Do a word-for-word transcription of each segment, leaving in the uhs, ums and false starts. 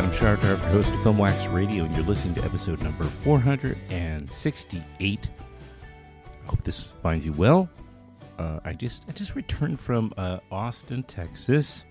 I'm Shar Tarver, host of Film Wax Radio, and you're listening to episode number four hundred sixty-eight. I hope this finds you well. Uh, I just I just returned from uh, Austin, Texas,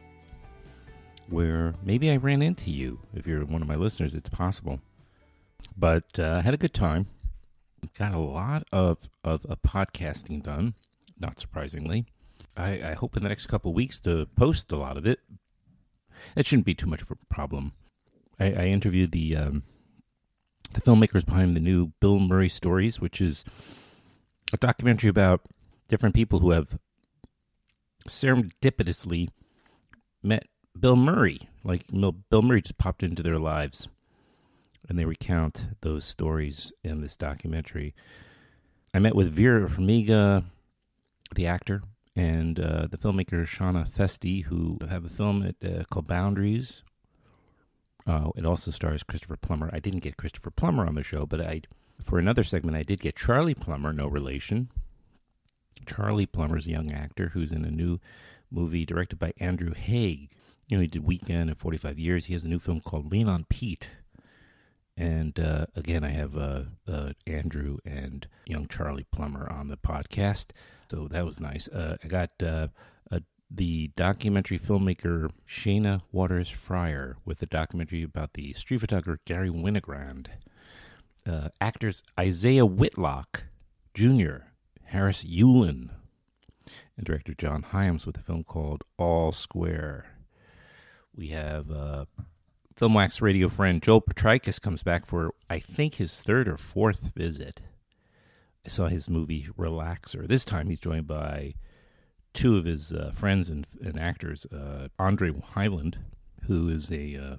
where maybe I ran into you. If you're one of my listeners, it's possible. But I uh, had a good time. Got a lot of, of, of podcasting done, not surprisingly. I, I hope in the next couple of weeks to post a lot of it. It shouldn't be too much of a problem. I, I interviewed the um, the filmmakers behind the new Bill Murray Stories, which is a documentary about different people who have serendipitously met Bill Murray. Like Bill Murray just popped into their lives, and they recount those stories in this documentary. I met with Vera Farmiga, the actor, and uh, the filmmaker Shauna Festi, who have a film at, uh, called Boundaries. Uh, it also stars Christopher Plummer. I didn't get Christopher Plummer on the show, but I, for another segment, I did get Charlie Plummer, no relation. Charlie Plummer's a young actor who's in a new movie directed by Andrew Haigh. You know, he did Weekend and forty-five years. He has a new film called Lean on Pete. And uh, again, I have uh, uh, Andrew and young Charlie Plummer on the podcast. So that was nice. Uh, I got uh, a the documentary filmmaker Shayna Waters Fryer with a documentary about the street photographer Gary Winogrand. Uh, actors Isaiah Whitlock Junior, Harris Yulin, and director John Hyams with a film called All Square. We have uh, Film Wax radio friend Joel Petrikis comes back for, I think, his third or fourth visit. I saw his movie Relaxer. This time he's joined by two of his uh, friends and, and actors, uh, Andre Hyland, who is a, uh,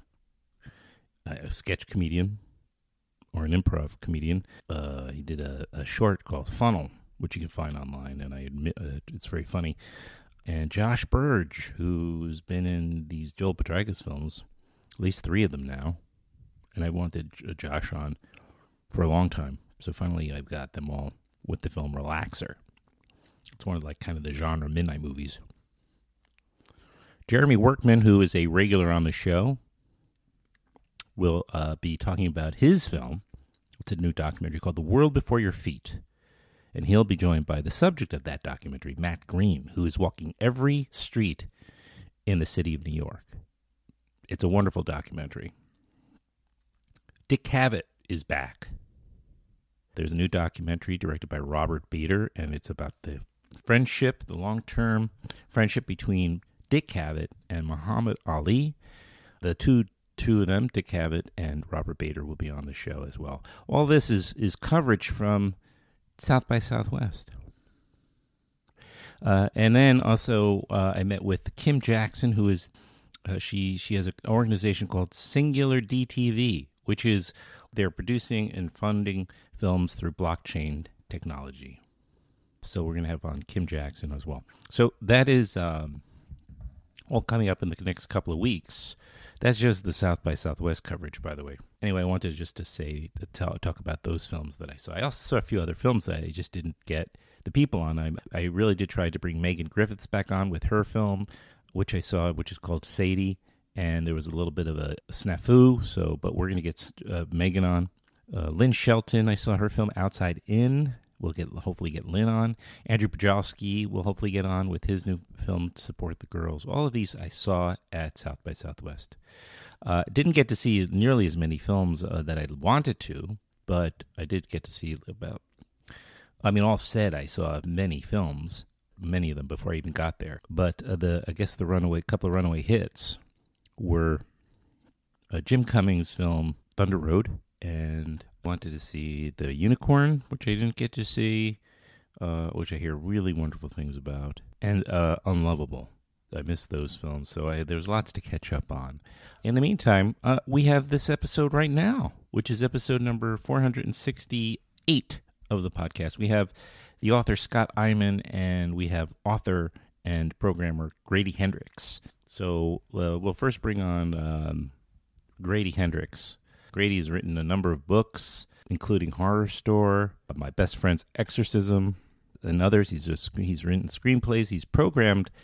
a sketch comedian or an improv comedian. Uh, he did a, a short called Funnel, which you can find online, and I admit uh, it's very funny. And Josh Burge, who's been in these Joel Petrikis films, at least three of them now, and I wanted Josh on for a long time. So finally I've got them all with the film Relaxer. It's one of like kind of the genre midnight movies. Jeremy Workman, who is a regular on the show, will uh, be talking about his film. It's a new documentary called The World Before Your Feet. And he'll be joined by the subject of that documentary, Matt Green, who is walking every street in the city of New York. It's a wonderful documentary. Dick Cavett is back. There's a new documentary directed by Robert Bader, and it's about the friendship, the long-term friendship between Dick Cavett and Muhammad Ali. The two two of them, Dick Cavett and Robert Bader, will be on the show as well. All this is, is coverage from South by Southwest. Uh, and then also uh, I met with Kim Jackson, who is, uh, she, she has an organization called Singular D T V, which is they're producing and funding films through blockchain technology. So we're going to have on Kim Jackson as well. So that is um, all coming up in the next couple of weeks. That's just the South by Southwest coverage, by the way. Anyway, I wanted just to say, to tell, talk about those films that I saw. I also saw a few other films that I just didn't get the people on. I, I really did try to bring Megan Griffiths back on with her film, which I saw, which is called Sadie. And there was a little bit of a snafu, so but we're going to get uh, Megan on. Uh, Lynn Shelton, I saw her film Outside In. We'll get hopefully get Lynn on. Andrew Pajowski will hopefully get on with his new film, Support the Girls. All of these I saw at South by Southwest. Uh, didn't get to see nearly as many films uh, that I wanted to, but I did get to see about, I mean, all said, I saw many films, many of them before I even got there. But uh, the I guess the runaway couple of runaway hits were a Jim Cummings film, Thunder Road, and wanted to see The Unicorn, which I didn't get to see, uh, which I hear really wonderful things about, and uh, Unlovable. I missed those films, so I, there's lots to catch up on. In the meantime, uh, we have this episode right now, which is episode number four hundred sixty-eight of the podcast. We have the author Scott Eyman, and we have author and programmer Grady Hendrix. So uh, we'll first bring on um, Grady Hendrix. Grady has written a number of books, including Horror Store, My Best Friend's Exorcism, and others. He's just, he's written screenplays. He's programmed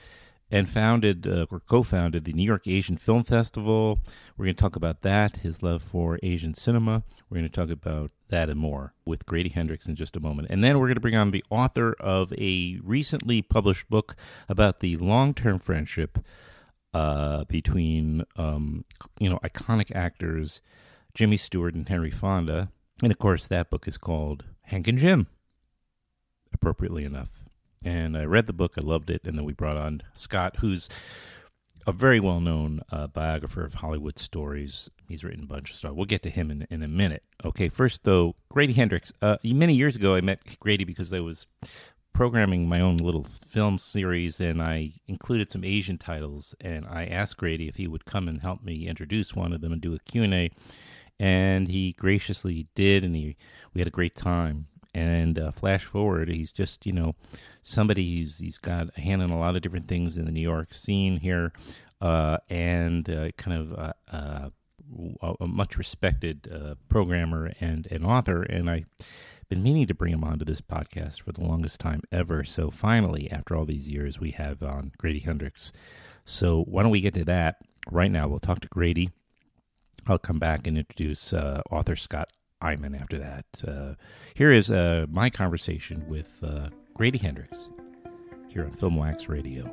and founded uh, or co-founded the New York Asian Film Festival. We're going to talk about that, his love for Asian cinema. We're going to talk about that and more with Grady Hendrix in just a moment. And then we're going to bring on the author of a recently published book about the long-term friendship uh, between, um, you know, iconic actors Jimmy Stewart and Henry Fonda. And, of course, that book is called Hank and Jim, appropriately enough. And I read the book, I loved it, and then we brought on Scott, who's a very well-known uh, biographer of Hollywood stories. He's written a bunch of stuff. We'll get to him in, in a minute. Okay, first, though, Grady Hendrix. Uh, many years ago, I met Grady because I was programming my own little film series, and I included some Asian titles, and I asked Grady if he would come and help me introduce one of them and do a Q and A, and he graciously did, and he we had a great time. And uh, flash forward, he's just, you know, somebody who's he's got a hand in a lot of different things in the New York scene here, uh, and uh, kind of uh, uh, a, a much respected uh, programmer and an author. And I've been meaning to bring him onto this podcast for the longest time ever. So finally, after all these years, we have on Grady Hendrix. So why don't we get to that right now? We'll talk to Grady. I'll come back and introduce uh, author Scott Eyman after that. Uh, here is uh, my conversation with uh, Grady Hendrix here on Film Wax Radio.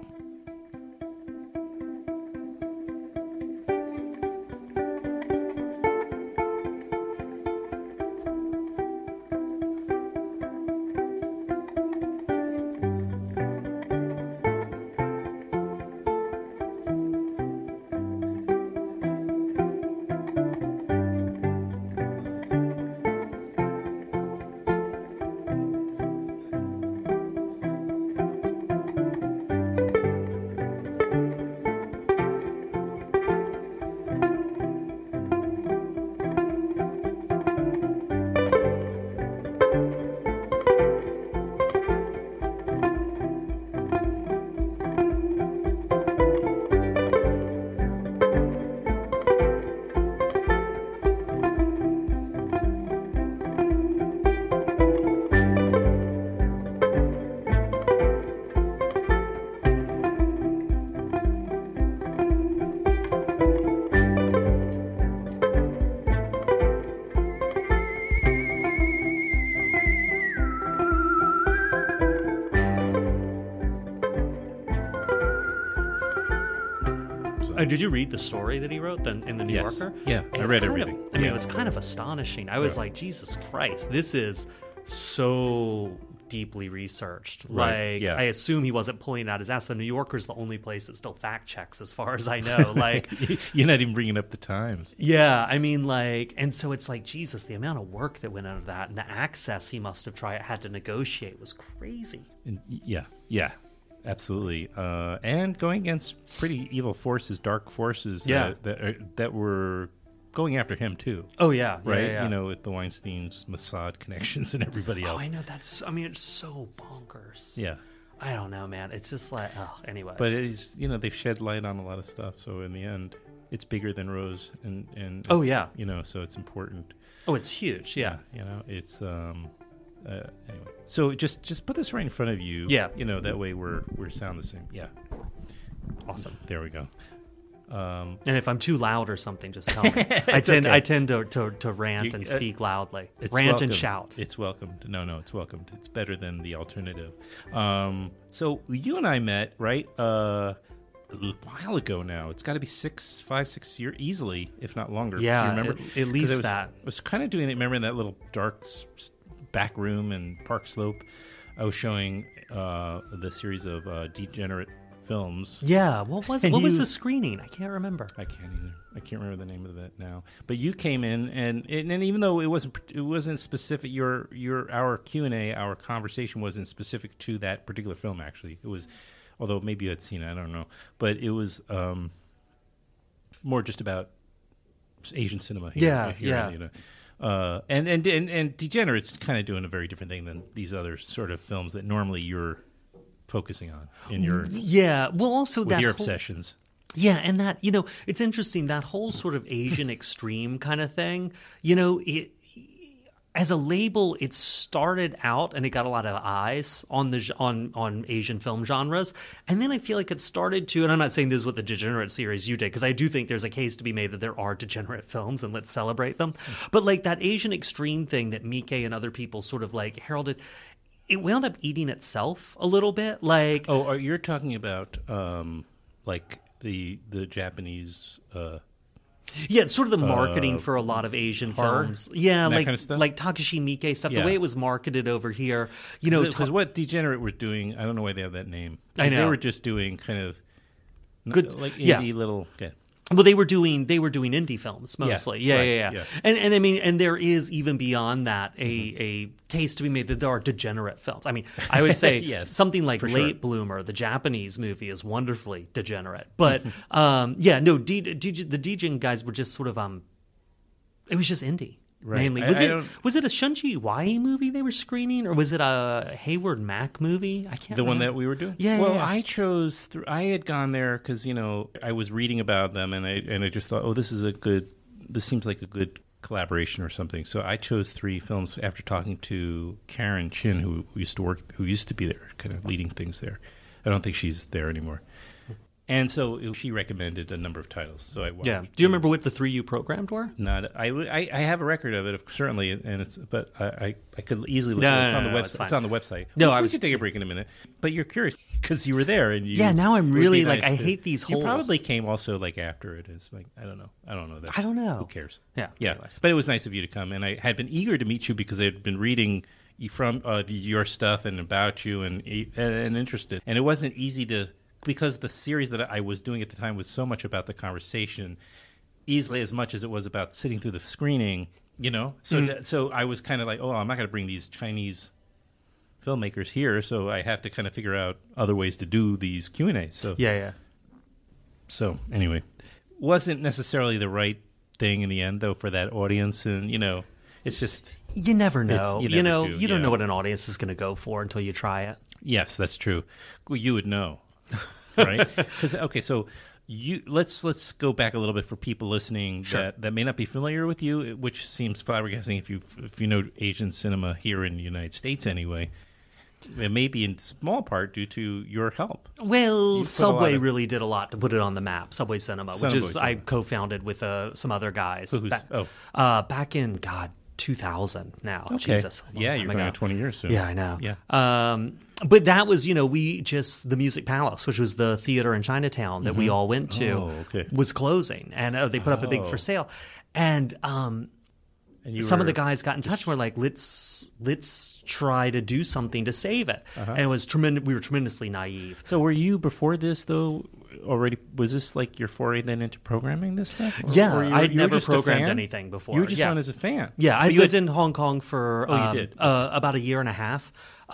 Did you read the story that he wrote then in the New Yes. Yorker? Yeah, I read everything. Of, I mean, Yeah. it was kind of astonishing. I was Yeah. like, Jesus Christ, this is so deeply researched. Right, Like, yeah. I assume he wasn't pulling it out his ass. The New Yorker's the only place that still fact checks, as far as I know. Like, You're not even bringing up the Times. yeah, I mean, like, and so it's like, Jesus, the amount of work that went into that and the access he must have tried had to negotiate was crazy. And, yeah, yeah. Absolutely, uh, and going against pretty evil forces, dark forces Yeah. that that, are, that were going after him too, Oh yeah, yeah, right? yeah, yeah. You know, with the Weinstein's, Mossad connections, and everybody Oh, else. I know that's. I mean, it's so bonkers. Yeah, I don't know, man. It's just like, oh, anyway. but it's, you know, they've shed light on a lot of stuff. So in the end, it's bigger than Rose, and and Oh, it's, yeah. you know, so it's important. oh, it's huge. Yeah. You know, it's um, uh, anyway. So just just put this right in front of you. Yeah. You know, that way we're we're sound the same. Yeah. Awesome. There we go. Um, And if I'm too loud or something, just tell me. I It's tend okay. I tend to, to, to rant You- and uh, speak loudly. It's Rant welcomed. and shout. It's welcomed. No, no, it's welcomed. It's better than the alternative. Um, so you and I met, right, uh, a little while ago now. It's got to be six, five, six years, easily, if not longer. Do Yeah, you remember? at- at least 'Cause I was, that. I was kind of doing it. Remember in that little dark s- s- back room in Park Slope? I was showing uh, the series of uh, Degenerate films. Yeah. What was And what was you- the screening? I can't remember. I can't either. I can't remember the name of that now. But you came in, and and, and even though it wasn't it wasn't specific, your your our Q and A, our conversation wasn't specific to that particular film. Actually, it was, although maybe you had seen it, I don't know. But it was um, more just about Asian cinema. Here, Yeah, here, yeah. You know. Uh, and, and and and Degenerate's kind of doing a very different thing than these other sort of films that normally you're focusing on in your Yeah. Well, also with that your whole- obsessions. Yeah, and that, you know, it's interesting, that whole sort of Asian extreme kind of thing, you know, it as a label, it started out and it got a lot of eyes on the on on Asian film genres, and then I feel like it started to. And I'm not saying this is what the Degenerate series you did, because I do think there's a case to be made that there are degenerate films and let's celebrate them. But like that Asian extreme thing that Miike and other people sort of like heralded, it wound up eating itself a little bit. Like, oh, are, you're talking about um, like the the Japanese. Uh... Yeah, it's sort of the marketing Uh, for a lot of Asian horror? films. Yeah, That like kind of stuff? like Takashi Miike stuff. Yeah. The way it was marketed over here, you know, Because Ta- what Degenerate were doing, I don't know why they have that name. 'Cause I They know. were just doing kind of Good- like yeah. indie little. Okay. well, they were doing they were doing indie films mostly. Yeah, right, yeah, yeah, yeah. And and I mean, and there is even beyond that a Mm-hmm. a case to be made that there are degenerate films. I mean, I would say Yes, something like for Late sure. Bloomer, the Japanese movie, is wonderfully degenerate. But um, yeah, no, D, D, the Djing guys were just sort of um, it was just indie. Right. Mainly, I- was I it don't- was it a Shunji Iwai movie they were screening, or was it a Hayward Mack movie? I can't. The one remember. that we were doing. Yeah, yeah, Well, yeah. I chose. Th- I had gone there because you know I was reading about them, and I and I just thought, oh, this is a good. This seems like a good collaboration or something. So I chose three films after talking to Karen Chin, who used to work, who used to be there, kind of leading things there. I don't think she's there anymore. And so it- she recommended a number of titles. So I watched. Yeah. Do you remember what the three you programmed were? Not I, I, I have a record of it, certainly, and it's. But I, I, I could easily. Look No, at it. no, It's on no, the no, website. it's fine. It's on the website. No, we, I we was- could take a break in a minute. But you're curious because you were there, and you. Yeah, now I'm it would be really, like, nice I to- hate these You holes. probably came also like after it is. Like I don't know. I don't know. That's, I don't know. Who cares? Yeah. Yeah. anyways. But it was nice of you to come, and I had been eager to meet you because I had been reading you from uh, your stuff and about you, and and, and interested. And it wasn't easy to. Because the series that I was doing at the time was so much about the conversation, easily as much as it was about sitting through the screening, you know. So, Mm-hmm. that, so I was kind of like, oh, I'm not going to bring these Chinese filmmakers here, so I have to kind of figure out other ways to do these Q and A's. So, Yeah, yeah. so anyway, wasn't necessarily the right thing in the end, though, for that audience, and you know, it's just You never know. you you never know, do, you don't yeah. know what an audience is going to go for until you try it. yes, that's true. Well, you would know. Right? 'Cause, okay, so you let's let's go back a little bit for people listening Sure. that, that may not be familiar with you, which seems flabbergasting if you if you know Asian cinema here in the United States anyway. It may be in small part due to your help. Well, put a Subway lot of- really did a lot to put it on the map. Subway Cinema, Subway which is I Cinema. co-founded with uh, some other guys. Who's- back, oh. uh, back in God two thousand. Now, Okay. Jesus, a long Yeah, time you're going ago. on twenty years soon. Yeah, I know. Yeah. Um, but that was, you know, we just the Music Palace, which was the theater in Chinatown that we all went to, Oh, okay. was closing, and uh, they put up a big Oh. for sale, and um, And you some of were- the guys got in touch and were like, let's let's try to do something to save it, Uh-huh. and it was tremendous. We were tremendously naive. So were you before this though already? Was this like your foray then into programming this stuff? Or- Yeah, or you were- I'd you were never just a programmed fan? anything before. You were just Yeah. on as a fan. Yeah, I But you lived had- in Hong Kong for Oh, you um, did? Uh, about a year and a half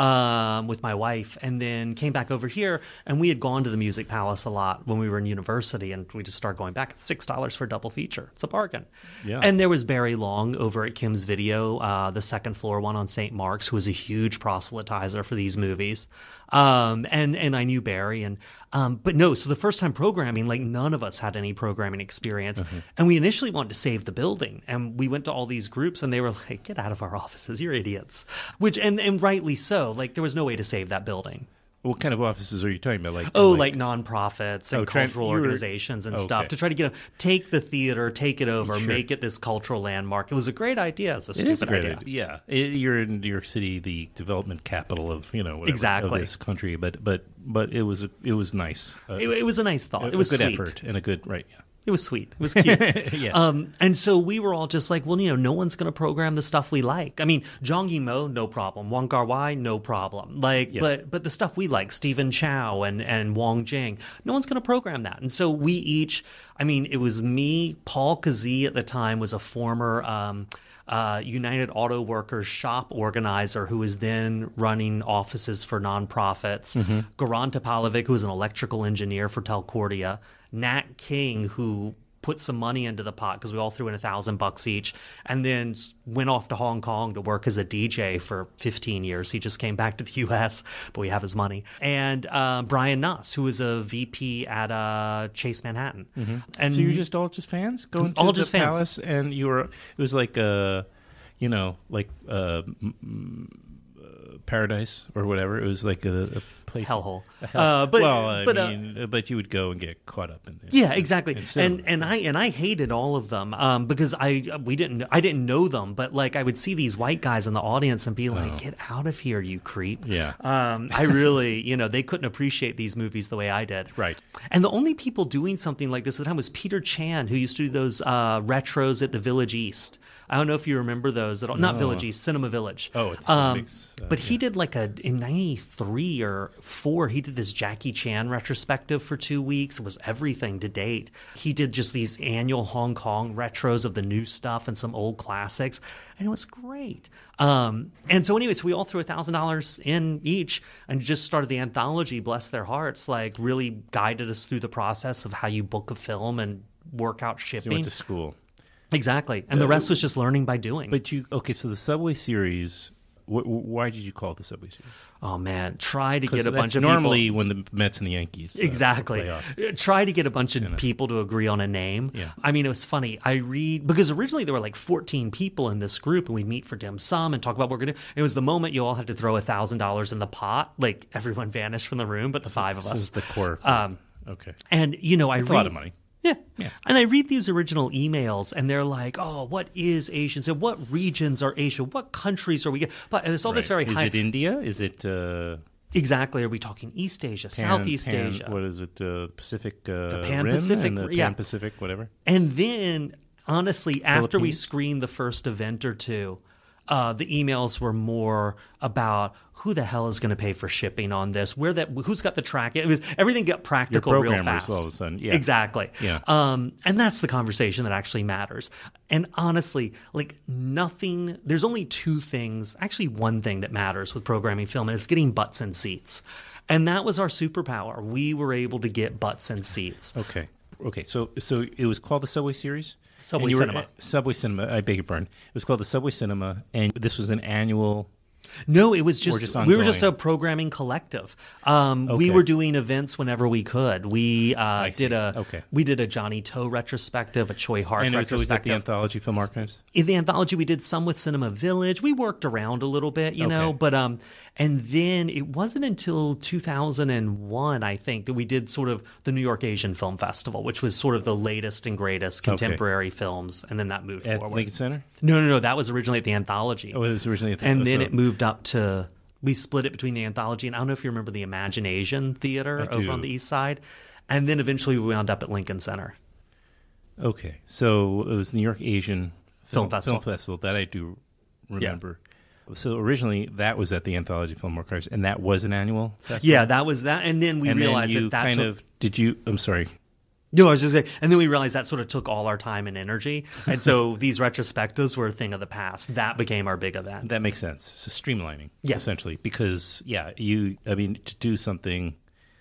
um, with my wife, and then came back over here. And we had gone to the Music Palace a lot when we were in university, and we just started going back. It's six dollars for a double feature. It's a bargain. Yeah. And there was Barry Long over at Kim's Video, uh, the second floor one on Saint Mark's, who was a huge proselytizer for these movies. Um, and and I knew Barry, and um, but no. So the first time programming, like none of us had any programming experience, and we initially wanted to save the building, and we went to all these groups, and they were like, "Get out of our offices, you're idiots." Which and and rightly so. Like there was no way to save that building. What kind of offices are you talking about? Like Oh, like, nonprofits and Oh, trying- cultural you were- organizations and Okay. stuff to try to get them take the theater, take it over, Sure. make it this cultural landmark. It was a great idea. It's a It stupid is a great idea. idea. Yeah, It- you're in New York City, the development capital of you know whatever, Exactly. of this country. But but but it was it was nice. Uh, It, it was a nice thought. a, It was a good sweet. effort and a good right. Yeah. It was sweet. It was cute. Yeah. Um, and so we were all just like, well, you know, no one's going to program the stuff we like. I mean, Zhang Yimou, no problem. Wong Kar-wai, no problem. Like, Yeah. but but the stuff we like, Stephen Chow and and Wong Jing, no one's going to program that. And so we each, I mean, it was me, Paul Kazee at the time was a former. Um, Uh, United Auto Workers shop organizer who was then running offices for nonprofits. Mm-hmm. Goran Topalovic, who was an electrical engineer for Telcordia. Nat King, who put some money into the pot because we all threw in a thousand bucks each, and then s- went off to Hong Kong to work as a D J for fifteen years. He just came back to the U S, but we have his money. And uh, Brian Nuss, who was a V P at uh, Chase Manhattan. And So you're just all just fans going to All the just fans. palace, and you were it was like uh you know, like uh, m- m- uh, Paradise or whatever. It was like a, a place, hellhole. A hell, Uh, but well, I but mean, uh, uh, but you would go and get caught up in it. yeah, exactly. in And cinema. and I and I hated all of them um, because I we didn't I didn't know them, but like I would see these white guys in the audience and be like, Oh. "Get out of here, you creep!" Yeah. Um, I really, you know, they couldn't appreciate these movies the way I did. Right. And the only people doing something like this at the time was Peter Chan, who used to do those uh, retros at the Village East. I don't know if you remember those at all. Not No. Village East, Cinema Village. Oh, it's um, mix, uh, but he yeah. did like a in ninety-three or four. He did this Jackie Chan retrospective for two weeks. It was everything to date. He did just these annual Hong Kong retros of the new stuff and some old classics, and it was great. Um, and so, anyway, so we all threw a thousand dollars in each and just started the anthology. Bless their hearts, like really guided us through the process of how you book a film and work out So you shipping. went to school. Exactly. And the rest was just learning by doing. But you okay? So the Subway series. Wh- wh- why did you call it the Subway series? oh man, try to 'Cause get a that's bunch of normally people. when the Mets and the Yankees uh, Exactly. play off. Try to get a bunch of know. people to agree on a name. Yeah. I mean, it was funny. I read because originally there were like fourteen people in this group, and we'd meet for dim sum and talk about what we're gonna do. It was the moment you all had to throw a thousand dollars in the pot. Like everyone vanished from the room, but the five of This us. is the core. Um, okay, And you know, I it's read, a lot of money. Yeah. Yeah. And I read these original emails and they're like, oh, what is Asian? So what regions are Asia? What countries are we? But there's all this Right. very Is high. it India? Is it uh, Exactly. Are we talking East Asia, Pan- Southeast Pan- Asia? What is it? Uh, Pacific. Uh, The Rim Pan-Pacific, and the yeah. Pan-Pacific, whatever. And then, honestly, after we Philippines? screened the first event or two, uh, the emails were more about who the hell is going to pay for shipping on this? Where that? Who's got the track? It was everything got practical real programmers fast. all of a sudden, yeah. Exactly. Yeah. Um, and that's the conversation that actually matters. And honestly, like nothing. There's only two things, actually one thing that matters with programming film, and it's getting butts and seats. And that was our superpower. We were able to get butts and seats. Okay. Okay. So so it was called the Subway series. Subway And you were- Cinema. Subway Cinema. I beg your pardon. It was called the Subway Cinema, and this was an annual. No, it was just, just we were just a ongoing. programming collective. Um, We Okay. were doing events whenever we could. We uh, see. did a Okay. we did a Johnny Toe retrospective, a Choi Hart And it was always at the retrospective. Anthology Film Archives. In the anthology, we did some with Cinema Village. We worked around a little bit, you know, Okay. but um, and then it wasn't until two thousand one, I think, that we did sort of the New York Asian Film Festival, which was sort of the latest and greatest contemporary films, and then that moved At forward. Lincoln Center? No, no, no, that was originally at the anthology. Oh, it was originally at the And then so- it moved up to, we split it between the anthology and I don't know if you remember the Imagination Theater I over do. on the east side. And then eventually we wound up at Lincoln Center. Okay. So it was the New York Asian Film Festival. Film Festival. That I do remember. So originally that was at the Anthology Film Archives, and that was an annual festival? Yeah, that was that. And then we and realized then you that that kind took, of, did you, I'm sorry. no, I was just saying, and then we realized that sort of took all our time and energy. And so these retrospectives were a thing of the past. That became our big event. That makes sense. So streamlining, Yeah. essentially, because yeah, you. I mean, to do something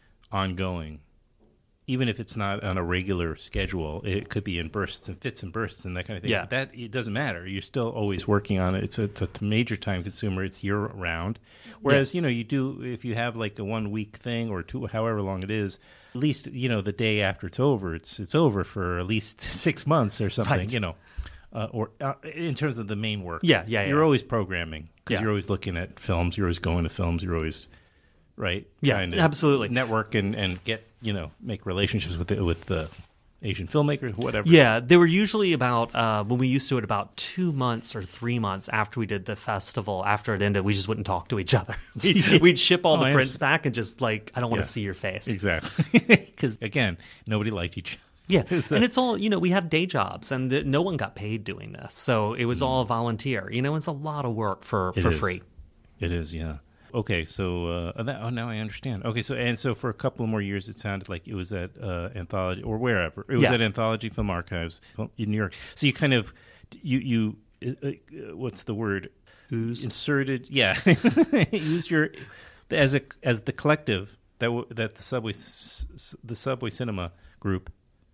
ongoing, even if it's not on a regular schedule, it could be in bursts and fits and bursts and that kind of thing. Yeah. But that it doesn't matter. You're still always working on it. It's a, it's a major time consumer. It's year round. Whereas you know, you do if you have like a one week thing or two, however long it is. At least you know the day after it's over, it's it's over for at least six months or something. Right. You know. Uh, or uh, in terms of the main work, Yeah, yeah, you're yeah. always programming because Yeah. you're always looking at films. You're always going to films. You're always right. Yeah, trying to absolutely. Network and, and get you know make relationships with the, with the Asian filmmakers, whatever. Yeah, they were usually about, uh, when we used to it, about two months or three months after we did the festival. After it ended, we just wouldn't talk to each other. We'd, we'd ship all Oh, the I prints understand. back and just like, I don't want Yeah. to see your face. exactly. Because again, nobody liked each other. Yeah, So- and it's all, you know, we had day jobs and the, no one got paid doing this. So it was all volunteer. You know, it's a lot of work for, It for is. free. It is, yeah. Okay, so uh, that, oh, now I understand. Okay, so and so for a couple more years, it sounded like it was at uh, Anthology or wherever it was Yeah. at Anthology Film Archives in New York. So you kind of you you uh, uh, what's the word? Oozed. Inserted, yeah. Use your as a as the collective that w- that the subway s- s- the subway cinema group.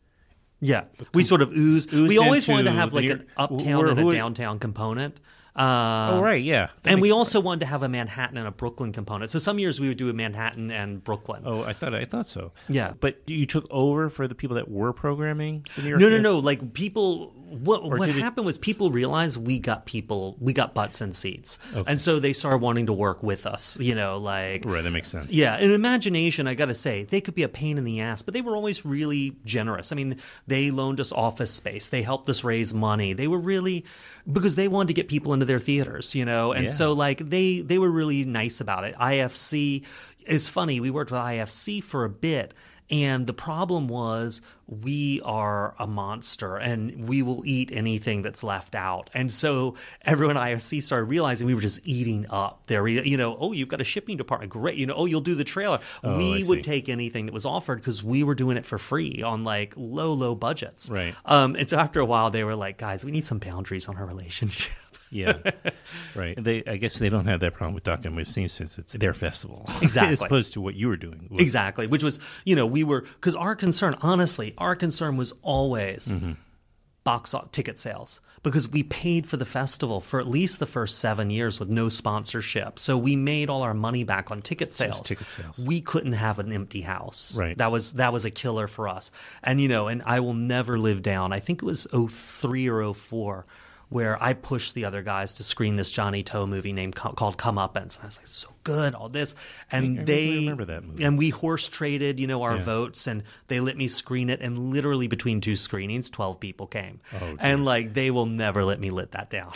Yeah, we sort of oozed. Oozed we always into wanted to have the like New an York- uptown where- and a who- downtown component. Uh, Oh right, yeah. That and we makes- also wanted to have a Manhattan and a Brooklyn component. So some years we would do a Manhattan and Brooklyn. Oh, I thought I thought so. Yeah. but you took over for the people that were programming the New York. No, no, no. Like people what what did it- happened was people realized we got people, we got butts and seats. Okay. And so they started wanting to work with us, you know, like. Right, that makes sense. Yeah, in Imagination, I got to say, they could be a pain in the ass, but they were always really generous. I mean, they loaned us office space. They helped us raise money. They were really, because they wanted to get people into their theaters, you know? And Yeah. so, like, they, they were really nice about it. I F C is funny. We worked with I F C for a bit. And the problem was we are a monster and we will eat anything that's left out. And so everyone at I F C started realizing we were just eating up their, you know, oh, you've got a shipping department. Great. You know, oh, you'll do the trailer. Oh, we I would see. take anything that was offered because we were doing it for free on like low, low budgets. Right. Um, and so after a while, they were like, guys, we need some boundaries on our relationship. Yeah, right. They, I guess they don't have that problem with Documentary Scene since it's their festival, Exactly. as opposed to what you were doing. Exactly, which was, you know, we were, because our concern, honestly, our concern was always Mm-hmm. box o- ticket sales, because we paid for the festival for at least the first seven years with no sponsorship. So we made all our money back on ticket It's sales. just ticket sales. We couldn't have an empty house. Right. That was that was a killer for us. And, you know, and I will never live down. I think it was oh three or oh four. Where I pushed the other guys to screen this Johnny Toe movie named called Comeuppance. I was like, so good, all this, and I- I they remember that movie. and we horse traded, you know, our Yeah. votes, and they let me screen it. And literally between two screenings, twelve people came, Oh, dear. and like they will never let me let that down.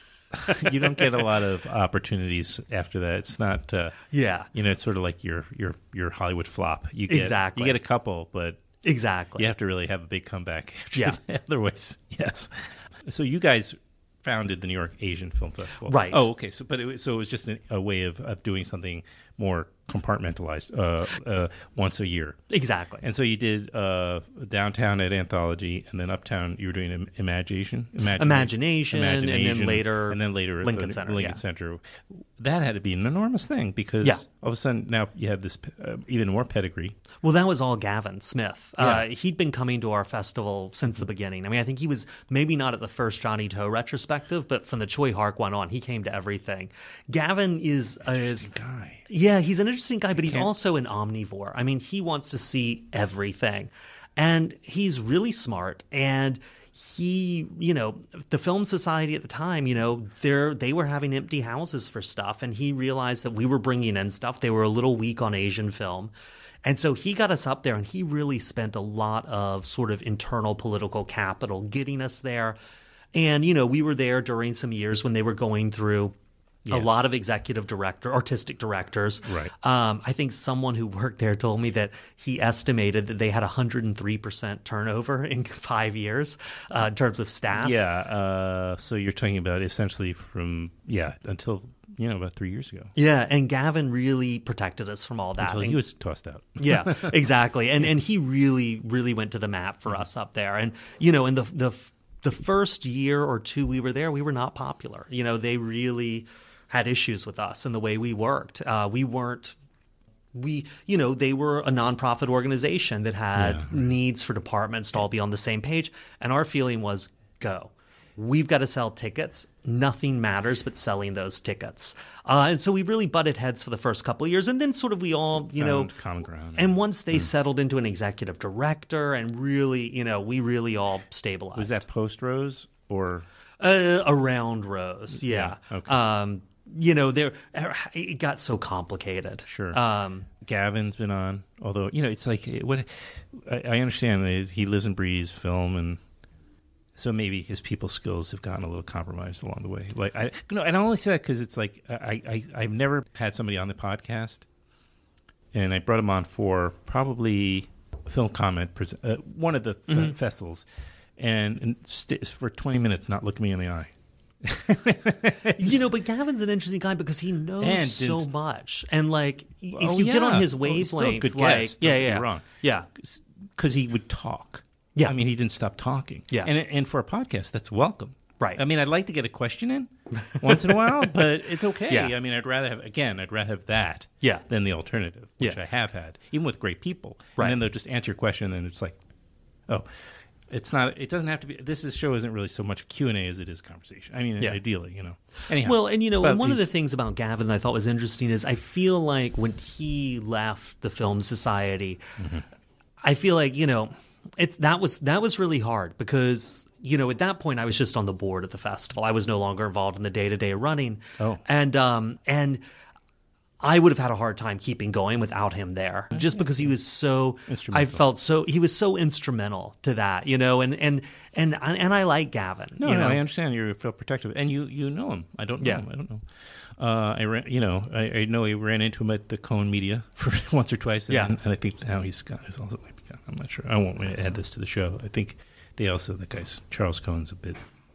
You don't get a lot of opportunities after that. It's not, uh, Yeah, you know, it's sort of like your your your Hollywood flop. You get, Exactly. You get a couple, but exactly. you have to really have a big comeback. After Yeah. that. Otherwise, yes. So you guys founded the New York Asian Film Festival, Right. Oh, okay. So, but it, was- so it was just a, a way of, of doing something more compartmentalized, uh, uh, once a year. Exactly. And so you did uh, downtown at Anthology, and then uptown you were doing Im- Imagination, Imagine- Imagination, and then later and then later at Lincoln the Center, Lincoln yeah. Center. That had to be an enormous thing because Yeah. all of a sudden now you have this uh, even more pedigree. Well, that was all Gavin Smith. Uh, Yeah. he'd been coming to our festival since the beginning. I mean, I think he was maybe not at the first Johnny Toe retrospective, but from the Choi Hark one on, he came to everything. Gavin is is Guy. yeah, he's an interesting guy, but he's Can't- also an omnivore. I mean, he wants to see everything, and he's really smart. And he, you know, the Film Society at the time, you know, they they were having empty houses for stuff, and he realized that we were bringing in stuff. They were a little weak on Asian film. And so he got us up there, and he really spent a lot of sort of internal political capital getting us there. And, you know, we were there during some years when they were going through a Yes. lot of executive director, artistic directors. Right. Um, I think someone who worked there told me that he estimated that they had one hundred three percent turnover in five years uh, in terms of staff. Yeah. Uh, so you're talking about essentially from yeah until you know about three years ago Yeah, and Gavin really protected us from all that. until And- he was tossed out. yeah, exactly. And and he really really went to the mat for us up there. And you know, in the the the first year or two we were there, we were not popular. You know, they really had issues with us and the way we worked. Uh, we weren't. We, you know, they were a nonprofit organization that had Yeah, right. needs for departments to all be on the same page. And our feeling was, go. We've got to sell tickets. Nothing matters but selling those tickets. Uh, and so we really butted heads for the first couple of years. And then sort of we all, you know, Found common ground. and once they settled into an executive director and really, you know, we really all stabilized. was that post Rose or uh, around Rose? Yeah. Yeah, okay. Um, you know, there it got so complicated. Sure. Um, Gavin's been on? Although you know, it's like what I, I understand is he lives and breathes film, and so maybe his people skills have gotten a little compromised along the way. Like I, you know, and I only say that because it's like I, I I've never had somebody on the podcast, and I brought him on for probably Film Comment, pres- uh, one of the fe- Mm-hmm. festivals, and, and st- for twenty minutes, not looking me in the eye. you know, but Gavin's an interesting guy because he knows And so is- much, and like if Oh, you get on yeah. his Well, he's still a wavelength, good like guest, yeah, don't get me yeah, wrong. yeah, Because he would talk. Yeah. I mean, he didn't stop talking. Yeah. And and for a podcast, that's welcome. Right. I mean, I'd like to get a question in once in a while, but it's okay. Yeah. I mean, I'd rather have, again, I'd rather have that Yeah. than the alternative, which Yeah. I have had, even with great people. Right. And then they'll just answer your question, and it's like, oh, it's not, it doesn't have to be, this is, show isn't really so much Q and A as it is conversation. I mean, Yeah. ideally, you know. Anyhow. Well, and you know, but and one of the he's- things about Gavin that I thought was interesting is I feel like when he left the Film Society, Mm-hmm. I feel like, you know, it's that was that was really hard because, you know, at that point I was just on the board of the festival. I was no longer involved in the day-to-day running. Oh. And um and I would have had a hard time keeping going without him there, just because he was so, I felt so, he was so instrumental to that, you know, and, and, and, and I like Gavin. No, you know? no, I understand you feel protective, and you, you know him. I don't know Yeah. him. I don't know. Uh, I ran, you know, I, I know he ran into him at the Cohen Media for once or twice, and, Yeah. and I think now he's got, he's also might be gone. I'm not sure. I won't add this to the show. I think they also, the guys, Charles Cohen's a bit.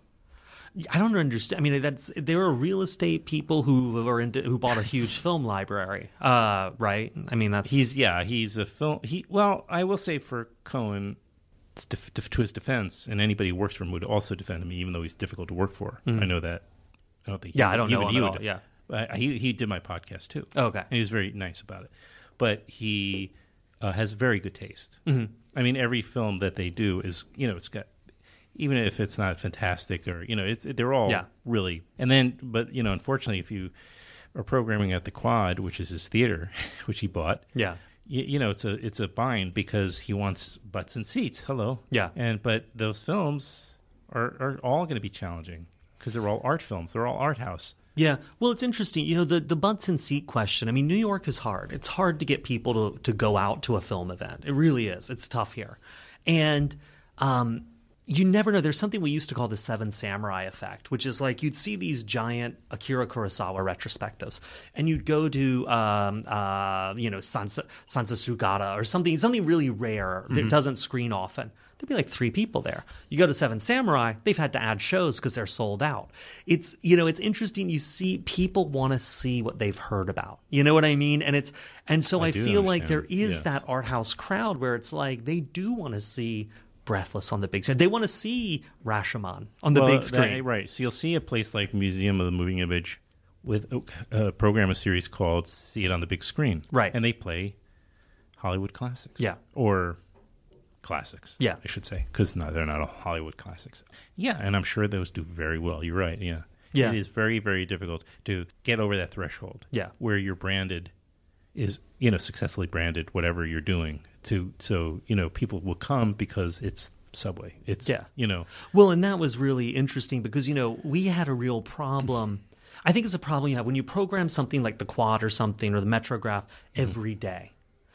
I don't understand. I mean, that's there are real estate people who are into, who bought a huge film library, uh, right? I mean, that's He's yeah, he's a film. He well, I will say for Cohen, to, to his defense, and anybody who works for him would also defend him, even though he's difficult to work for. Mm-hmm. I know that. I don't think. Yeah, I don't know even him he at would- all, yeah. I, he he did my podcast too. Okay. and he was very nice about it. But he uh, has very good taste. Mm-hmm. I mean, every film that they do is, you know, it's got, even if it's not fantastic or, you know, it's they're all Yeah. really. And then, but, you know, unfortunately, if you are programming at the Quad, which is his theater, which he bought, yeah. you, you know, it's a it's a bind because he wants butts and seats. Hello. Yeah. And but those films are, are all going to be challenging because they're all art films. They're all art house. Yeah. Well, it's interesting. You know, the, the butts and seat question. I mean, New York is hard. It's hard to get people to, to go out to a film event. It really is. It's tough here. And um, you never know. There's something we used to call the Seven Samurai effect, which is like you'd see these giant Akira Kurosawa retrospectives, and you'd go to, um, uh, you know, Sansa, Sansa Sugata or something, something really rare that doesn't screen often. There'd be like three people there. You go to Seven Samurai, they've had to add shows because they're sold out. It's, you know, it's interesting. You see people want to see what they've heard about. You know what I mean? And it's, and so I, I do feel like there understand. is Yes. that art house crowd where it's like they do want to see Breathless on the big screen. They want to see Rashomon on the Well, big screen. that- right. So you'll see a place like Museum of the Moving Image with a, a program, a series called See It on the Big Screen. Right. And they play Hollywood classics. Yeah. Or classics. Yeah. I should say. Because no, they're not all Hollywood classics. Yeah, and I'm sure those do very well. You're right. Yeah. Yeah. It is very, very difficult to get over that threshold. Yeah. Where you're branded is, you know, successfully branded, whatever you're doing. To So, you know, people will come because it's Subway. It's, Yeah. you know. Well, and that was really interesting because, you know, we had a real problem. I think it's a problem you have when you program something like the Quad or something or the Metrograph every day.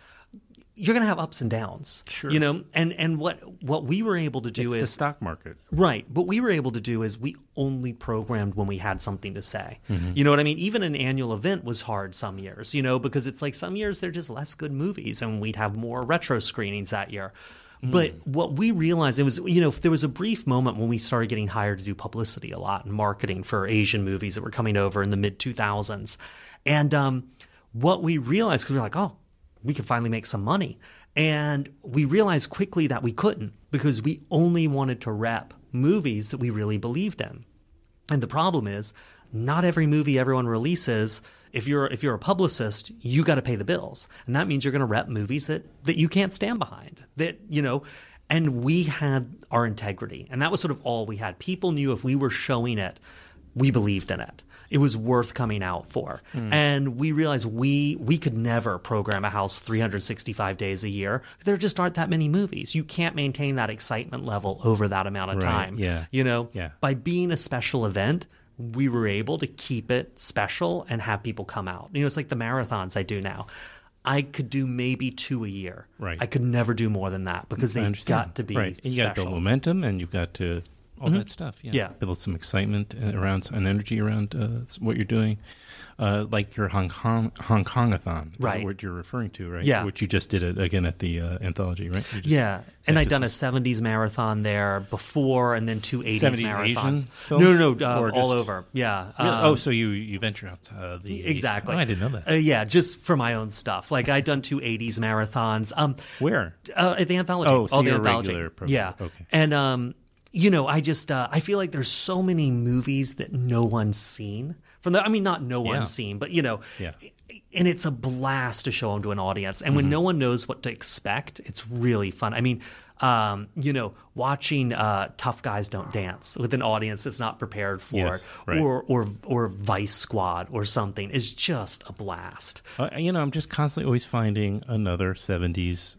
You're going to have ups and downs, Sure. you know, and, and what, what we were able to do It's the is stock market. right. What we were able to do is we only programmed when we had something to say. Mm-hmm. You know what I mean? Even an annual event was hard some years, you know, because it's like some years they're just less good movies and we'd have more retro screenings that year. Mm. But what we realized, it was, you know, there was a brief moment when we started getting hired to do publicity a lot and marketing for Asian movies that were coming over in the mid two thousands. And um, what we realized, because we were like, oh, we could finally make some money. And we realized quickly that we couldn't because we only wanted to rep movies that we really believed in. And the problem is, not every movie everyone releases, if you're if you're a publicist, you got to pay the bills. And that means you're going to rep movies that, that you can't stand behind. That, you know, and we had our integrity. And that was sort of all we had. People knew if we were showing it, we believed in it. It was worth coming out for. Mm. And we realized we we could never program a house three hundred sixty-five days a year. There just aren't that many movies. You can't maintain that excitement level over that amount of Right, time. yeah. You know, Yeah. by being a special event, we were able to keep it special and have people come out. You know, it's like the marathons I do now. I could do maybe two a year. Right. I could never do more than that because I they've understand. got to be right. And you got to special. build momentum, and you've got to all that stuff. Yeah. Yeah. Build some excitement around and energy around uh, what you're doing, uh, like your Hong Kong Hong Kongathon. Is Right. what you're referring to, right? Yeah. Which you just did it again at the uh, anthology, right? You just- Yeah, and that I'd done a just- seventies marathon there before, and then two eighties seventies marathons. Asian no, films? no, no, uh, Or all just- over. Yeah. Really? um, oh, so you you venture out uh, the exactly. Oh, I didn't know that. Uh, yeah, just for my own stuff. Like I'd done two eighties marathons. Um, Where? uh, at the anthology. Oh, so all the you're a anthology. regular program. Yeah. Okay. And um, you know, I just uh, I feel like there's so many movies that no one's seen from the. I mean, not no Yeah. one's seen, but you know. Yeah. And it's a blast to show them to an audience. And when Mm-hmm. no one knows what to expect, it's really fun. I mean, um, you know, watching uh, Tough Guys Don't Dance with an audience that's not prepared for Yes, it, right. or or or Vice Squad or something is just a blast. Uh, you know, I'm just constantly always finding another seventies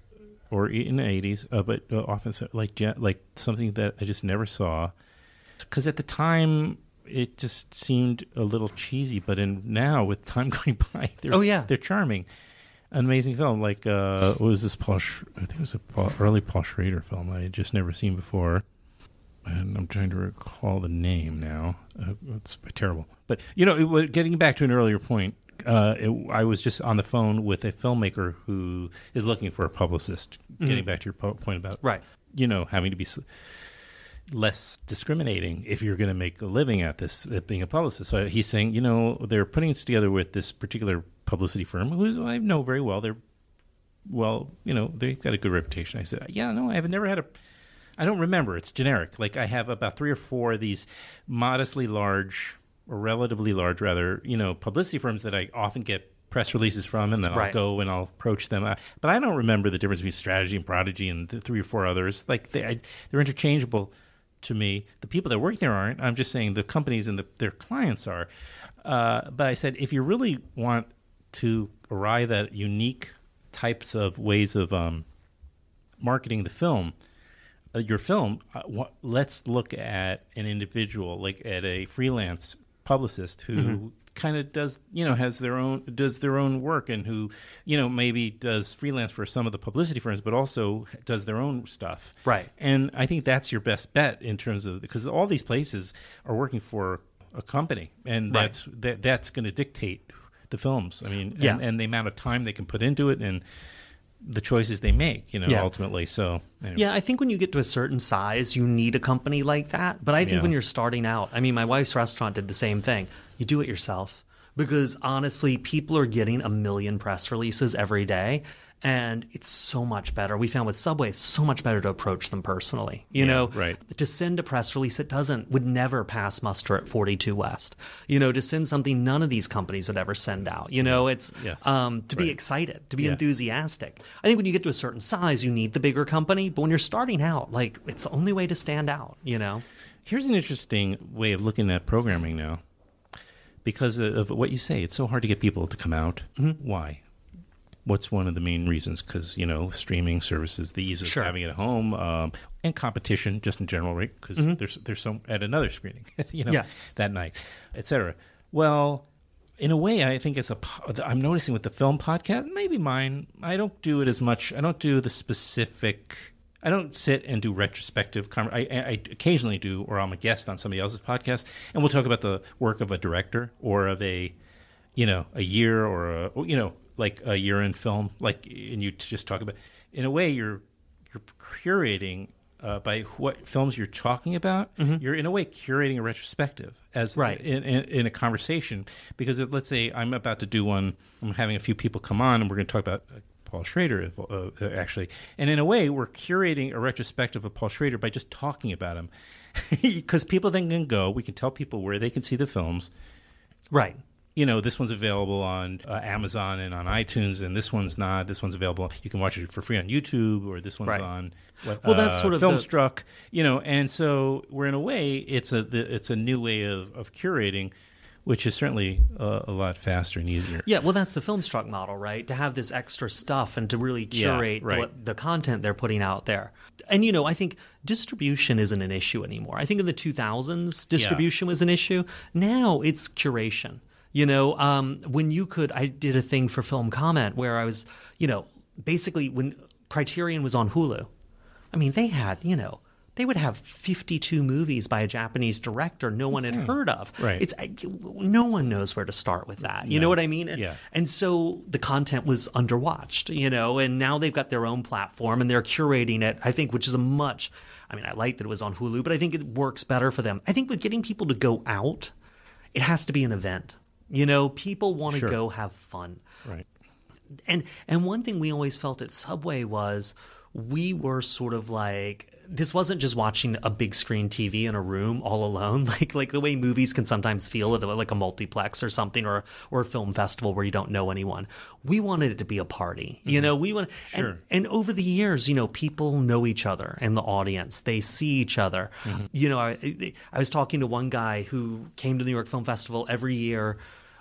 or in the eighties, uh, but uh, often so, like like something that I just never saw. Because at the time, it just seemed a little cheesy, but in now, with time going by, they're, oh, yeah. they're charming. An amazing film. Like, uh, what was this Paul, Sch- I think it was a Paul, early Paul Schrader film I had just never seen before. And I'm trying to recall the name now. Uh, it's terrible. But, you know, it, getting back to an earlier point, uh, it, I was just on the phone with a filmmaker who is looking for a publicist. Mm-hmm. Getting back to your po- point about, right. you know, having to be s- less discriminating if you're going to make a living at this, at being a publicist. So he's saying, you know, they're putting us together with this particular publicity firm who I know very well. They're, well, you know, they've got a good reputation. I said, yeah, no, I've never had a... I don't remember. It's generic. Like I have about three or four of these modestly large or relatively large, rather, you know, publicity firms that I often get press releases from, and then right. I'll go and I'll approach them. Uh, but I don't remember the difference between Strategy and Prodigy and the three or four others. Like they, I, they're interchangeable to me. The people that work there aren't. I'm just saying the companies and the, their clients are. Uh, but I said, if you really want to arrive at unique types of ways of um, marketing the film, Uh, your film, uh, wh- let's look at an individual, like at a freelance publicist who mm-hmm. kind of does, you know, has their own, does their own work, and who, you know, maybe does freelance for some of the publicity firms, but also does their own stuff. Right. And I think that's your best bet in terms of, because all these places are working for a company, and right. that's that, that's going to dictate the films. I mean, yeah. and, and the amount of time they can put into it, and the choices they make, you know, yeah. ultimately. So, anyway. Yeah, I think when you get to a certain size, you need a company like that. But I think yeah. when you're starting out, I mean, my wife's restaurant did the same thing. You do it yourself, because honestly, people are getting a million press releases every day. And it's so much better. We found with Subway, it's so much better to approach them personally. You yeah, know, right. to send a press release that doesn't, would never pass muster at forty-two West. You know, to send something none of these companies would ever send out. You know, it's yes. um, to right. be excited, to be yeah. enthusiastic. I think when you get to a certain size, you need the bigger company. But when you're starting out, like, it's the only way to stand out, you know? Here's an interesting way of looking at programming now. Because of what you say, it's so hard to get people to come out. Mm-hmm. Why? What's one of the main reasons? Because, you know, streaming services, the ease of sure. having it at home, um, and competition just in general, right? Because mm-hmm. there's there's some at another screening, you know, yeah. that night, et cetera. Well, in a way, I think it's a. I'm noticing with the film podcast, maybe mine. I don't do it as much. I don't do the specific. I don't sit and do retrospective. Com- I, I occasionally do, or I'm a guest on somebody else's podcast, and we'll talk about the work of a director or of a, you know, a year or a, you know. like a year in film, like, and you just talk about, in a way, you're you're curating uh, by what films you're talking about. Mm-hmm. You're in a way curating a retrospective as right. in, in, in a conversation. Because if, let's say I'm about to do one, I'm having a few people come on, and we're going to talk about uh, Paul Schrader, uh, actually. And in a way, we're curating a retrospective of Paul Schrader by just talking about him, because people then can go. We can tell people where they can see the films, right. You know, this one's available on uh, Amazon and on iTunes, and this one's not. This one's available. You can watch it for free on YouTube, or this one's right. on what, well, uh, that's sort of Filmstruck. The... You know, and so we're in a way, it's a the, it's a new way of, of curating, which is certainly uh, a lot faster and easier. Yeah, well, that's the Filmstruck model, right? To have this extra stuff and to really curate yeah, right. what, the content they're putting out there. And, you know, I think distribution isn't an issue anymore. I think in the two thousands, distribution yeah. was an issue. Now it's curation. You know, um, when you could, I did a thing for Film Comment where I was, you know, basically when Criterion was on Hulu, I mean, they had, you know, they would have fifty-two movies by a Japanese director no one had heard of. Right. It's no one knows where to start with that. You no. know what I mean? And, yeah. and so the content was underwatched, you know, and now they've got their own platform and they're curating it, I think, which is a much, I mean, I like that it was on Hulu, but I think it works better for them. I think with getting people to go out, it has to be an event. You know, people want to sure. go have fun. Right. And and one thing we always felt at Subway was we were sort of like, this wasn't just watching a big screen T V in a room all alone, like like the way movies can sometimes feel at like a multiplex or something, or or a film festival where you don't know anyone. We wanted it to be a party, you mm-hmm. know. We want, sure. and, and over the years, you know, people know each other in the audience. They see each other. Mm-hmm. You know, I, I was talking to one guy who came to the New York Film Festival every year.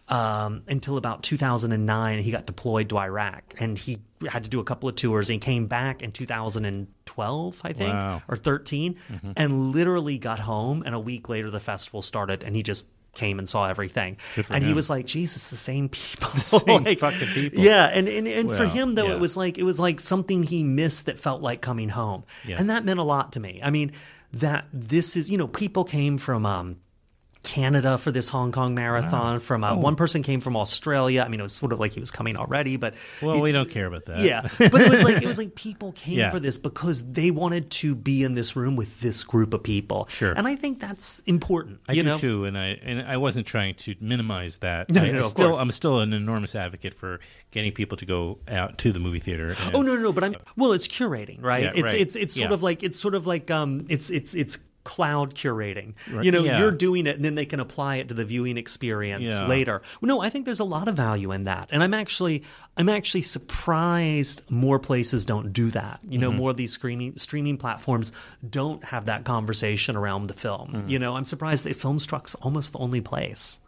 um, until about two thousand nine. He got deployed to Iraq, and he had to do a couple of tours, and he came back in two thousand twelve, I think, Wow. or thirteen, mm-hmm. and literally got home, and a week later the festival started, and he just came and saw everything. And him. He was like, Jesus, the same people. The same like, fucking people. Yeah, and, and, and well, for him, though, yeah. it was like it was like something he missed that felt like coming home. Yeah. And that meant a lot to me. I mean, that this is, you know, people came from um, Canada for this Hong Kong marathon. Wow. From uh, oh. One person came from Australia. I mean, it was sort of like he was coming already, but well, it, we don't care about that. Yeah, but it was like it was like people came Yeah. for this because they wanted to be in this room with this group of people. Sure, and I think that's important. I you do know? too, and I and I wasn't trying to minimize that. No, I, no, no, I of still, course. I'm still an enormous advocate for getting people to go out to the movie theater. And, Oh no, no, no, but I'm well. It's curating, right? Yeah, it's right. it's it's sort Yeah. of like it's sort of like um, it's it's it's cloud curating. Right. You know, Yeah. you're doing it, and then they can apply it to the viewing experience Yeah. later. No, I think there's a lot of value in that, and I'm actually I'm actually surprised more places don't do that. You know, Mm-hmm. more of these streaming streaming platforms don't have that conversation around the film. Mm-hmm. You know, I'm surprised that Filmstruck's almost the only place.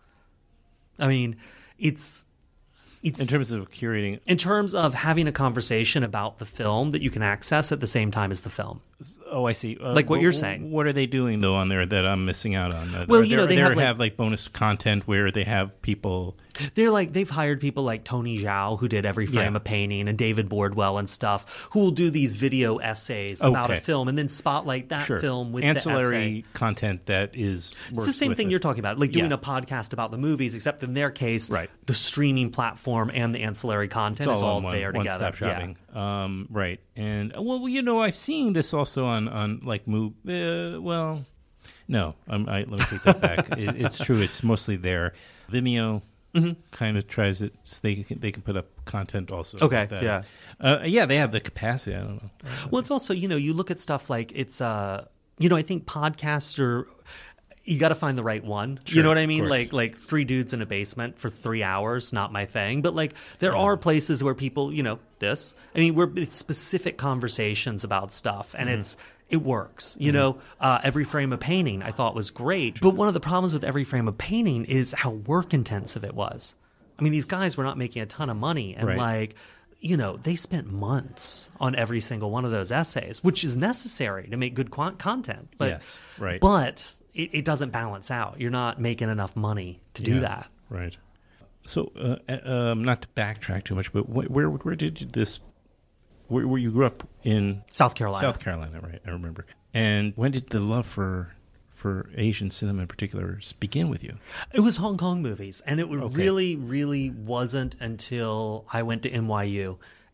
I mean, it's. It's, in terms of curating, in terms of having a conversation about the film that you can access at the same time as the film. oh, I see. Uh, Like what wh- you're wh- saying. What are they doing though on there that I'm missing out on? Uh, Well, are you know, there- they they have, like- like bonus content where they have people. They're like, they've hired people like Tony Zhao, who did Every Frame Yeah. of Painting, and David Bordwell and stuff, who will do these video essays about Okay. a film and then spotlight that Sure. film with the essay. ancillary content that is. It's the same thing you're talking about, like doing Yeah. a podcast about the movies, except in their case, Right. the streaming platform and the ancillary content It's is all all in one, there together. one-stop shopping. Um, right, and well, you know, I've seen this also on on like move. Uh, well, no, I'm, I, let me take that back. it, it's true. It's mostly there. Vimeo Mm-hmm. kind of tries it. So they can, they can put up content also. Okay, like that. yeah. uh, yeah. They have the capacity. I don't know. Well, it's also, you know, you look at stuff like it's, uh, you know, I think podcasts are, you got to find the right one. you Sure, know what I of mean? course. Like, like three dudes in a basement for three hours, not my thing. But like, there are places where people, you know, this, I mean, where it's specific conversations about stuff, and Mm-hmm. it's, it works. You know, uh, Every Frame of Painting I thought was great. But one of the problems with Every Frame of Painting is how work intensive it was. I mean, these guys were not making a ton of money, and Right. like, you know, they spent months on every single one of those essays, which is necessary to make good qu- content. But, Yes, right. But it, it doesn't balance out. You're not making enough money to do Yeah, that. Right. So, uh, uh, um, not to backtrack too much, but wh- where where did you this? Where, where you grew up in South Carolina. South Carolina, right? I remember. And when did the love for for Asian cinema in particular begin with you? It was Hong Kong movies, and it would Okay. really, really wasn't until I went to N Y U,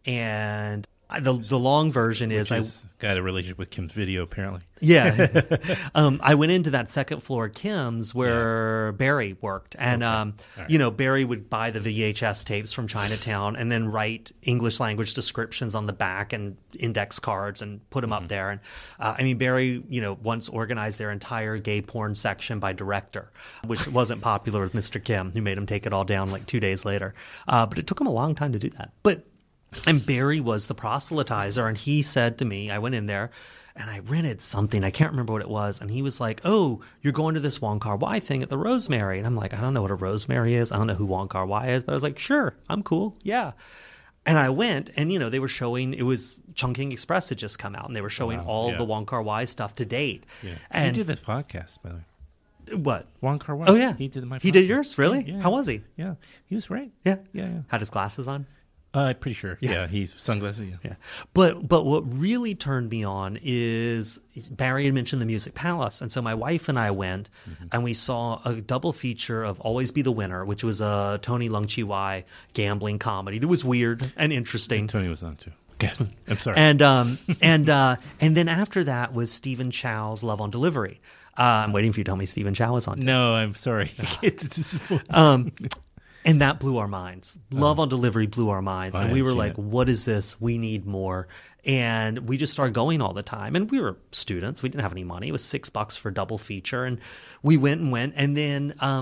and I, the the long version is I. Which got a relationship with Kim's Video, apparently. Yeah. um, I went into that second floor Kim's where Barry worked. And, Okay. um, Right. you know, Barry would buy the V H S tapes from Chinatown and then write English language descriptions on the back and index cards and put them Mm-hmm. up there. And uh, I mean, Barry, you know, once organized their entire gay porn section by director, which wasn't popular with Mister Kim, who made him take it all down like two days later. Uh, but it took him a long time to do that. But And Barry was the proselytizer, and he said to me, I went in there and I rented something. I can't remember what it was. And he was like, oh, you're going to this Wong Kar-wai thing at the Rosemary. And I'm like, I don't know what a Rosemary is. I don't know who Wong Kar-wai is. But I was like, sure, I'm cool. Yeah. And I went, and, you know, they were showing, it was Chungking Express had just come out, and they were showing Wow, all yeah. of the Wong Kar-wai stuff to date. Yeah. And he did this podcast, by the way. what? Wong Kar-wai. Oh, yeah. He did my He did podcast. yours? Really? Yeah, yeah. How was he? Yeah. He was great. Yeah. Yeah, yeah. Had his glasses on? Uh, pretty sure. Yeah. Yeah, he's sunglasses. Yeah. Yeah. But but what really turned me on is Barry had mentioned the Music Palace. And so my wife and I went Mm-hmm. and we saw a double feature of Always Be the Winner, which was a Tony Leung Chi Wai gambling comedy that was weird and interesting. Tony was on too. Okay. I'm sorry. And um and uh and then after that was Stephen Chow's Love on Delivery. Uh, I'm waiting for you to tell me Stephen Chow was on. no, I'm sorry. it's disappointing. Um, and that blew our minds. Love on Delivery blew our minds. I And we hadn't were seen like, it. what is this? We need more. And we just started going all the time. And we were students. We didn't have any money. It was six bucks for a double feature. And we went and went. And then um,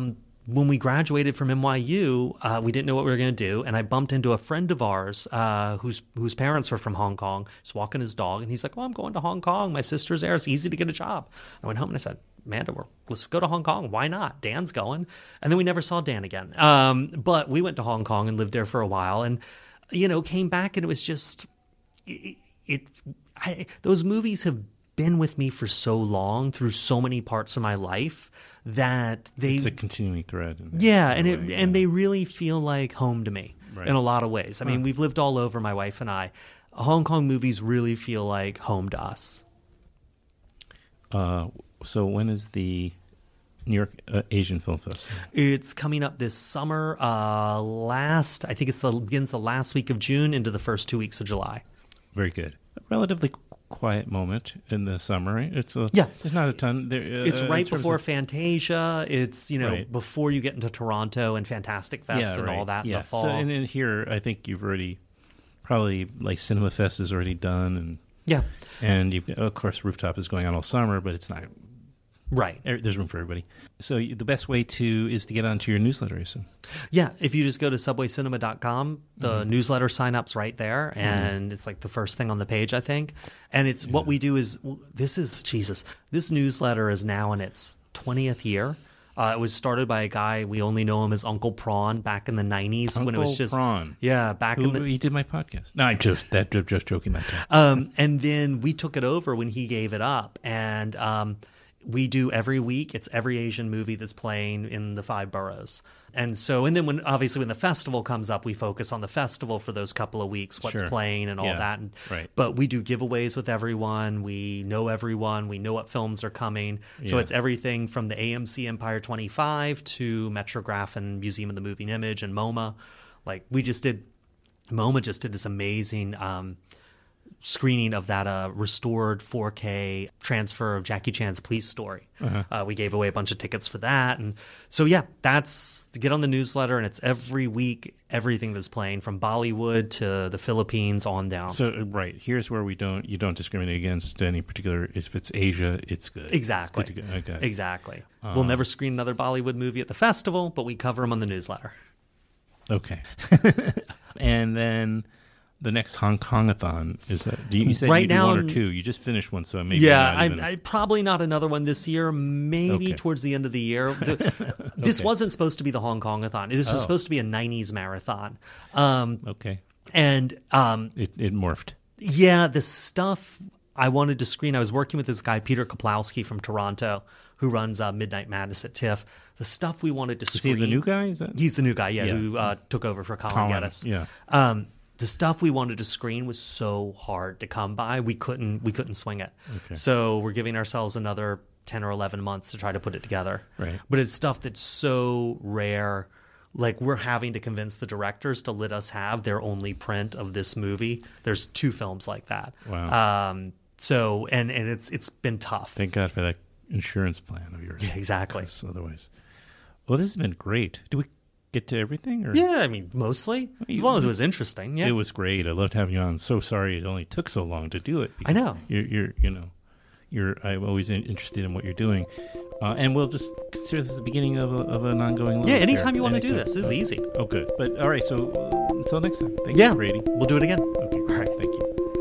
when we graduated from N Y U, uh, we didn't know what we were going to do, and I bumped into a friend of ours uh, whose whose parents were from Hong Kong. He's walking his dog, and he's like, "Oh, I'm going to Hong Kong. My sister's there. It's easy to get a job." I went home and I said, "Amanda, we're, let's go to Hong Kong. Why not? Dan's going." And then we never saw Dan again. Um, but we went to Hong Kong and lived there for a while, and you know, came back, and it was just it. it I, those movies have been with me for so long through so many parts of my life that they it's a continuing thread. In yeah, and way, it yeah. and they really feel like home to me Right. in a lot of ways. I mean, Huh. we've lived all over, my wife and I. Hong Kong movies really feel like home to us. Uh, so when is the New York uh, Asian Film Festival? It's coming up this summer. Uh, last, I think it's the begins the last week of June into the first two weeks of July. Very good. A relatively quiet moment in the summer, right? It's a, Yeah. There's not a ton. There, uh, It's in right terms before of- Fantasia. It's, you know, Right. before you get into Toronto and Fantastic Fest yeah, and right. all that yeah. in the fall. So, and in here, I think you've already probably like Cinema Fest is already done, and yeah, and you've of course Rooftop is going on all summer, but it's not. right. There's room for everybody. So you- the best way to is to get onto your newsletter, I assume. Yeah, if you just go to subway cinema dot com, the Mm-hmm. newsletter sign-up's right there, and it's like the first thing on the page, I think. And it's what we do is, this is, Jesus, this newsletter is now in its twentieth year. Uh, it was started by a guy, we only know him as Uncle Prawn, back in the nineties when it was Uncle just... Prawn. Yeah, back Who, in the... he did my podcast. No, I just that just joking that time. Um, and then we took it over when he gave it up. And um, we do every week. It's every Asian movie that's playing in the five boroughs. And so, and then when obviously when the festival comes up, we focus on the festival for those couple of weeks, what's Sure. playing and all Yeah, that. And, right. But we do giveaways with everyone. We know everyone. We know what films are coming. So Yeah. it's everything from the A M C Empire twenty-five to Metrograph and Museum of the Moving Image and MoMA. Like we just did, MoMA just did this amazing um, screening of that uh, restored four K transfer of Jackie Chan's Police Story. Uh-huh. Uh, we gave away a bunch of tickets for that. And so, yeah, that's get on the newsletter, and it's every week, everything that's playing from Bollywood to the Philippines on down. So uh, right here's where we don't you don't discriminate against any particular. If it's Asia, it's good. Exactly. It's good to go. Okay. Exactly. We'll never screen another Bollywood movie at the festival, but we cover them on the newsletter. Okay. And then the next Hong Kongathon is that? Do you, you said Right you do now- one or two? You just finished one, so maybe yeah, not I, even, I probably not another one this year. Maybe Okay. towards the end of the year. The- This Okay. wasn't supposed to be the Hong Kongathon. This was Oh. supposed to be a nineties marathon. Um, okay. and um, It it morphed. yeah, the stuff I wanted to screen. I was working with this guy Peter Kaplowski from Toronto, who runs uh, Midnight Madness at TIFF. The stuff we wanted to Is he screen. the new guy? Is that He's the new guy, yeah, Yeah. who uh, took over for Colin, Colin, Geddes. yeah. Um, the stuff we wanted to screen was so hard to come by. We couldn't. We couldn't swing it. Okay. So we're giving ourselves another ten or eleven months to try to put it together. Right. But it's stuff that's so rare. Like we're having to convince the directors to let us have their only print of this movie. There's two films like that. Wow. Um, so and and it's it's been tough. Thank God for that insurance plan of yours. Yeah, exactly. 'Cause otherwise, well, this has been great. Do we get to everything? Or? Yeah, I mean mostly as long as it was interesting. Yeah. It was great. I loved having you on. So sorry it only took so long to do it. I because know. You're, you're, you know, you're. I'm always in, interested in what you're doing, uh, and we'll just consider this the beginning of, a, of an ongoing. Yeah, love anytime affair. you want to do Anytime. this, this is Uh, easy. Oh, good. But all right. So uh, until next time. Thank Yeah, you, Brady. we'll do it again. Okay. All right. Thank you.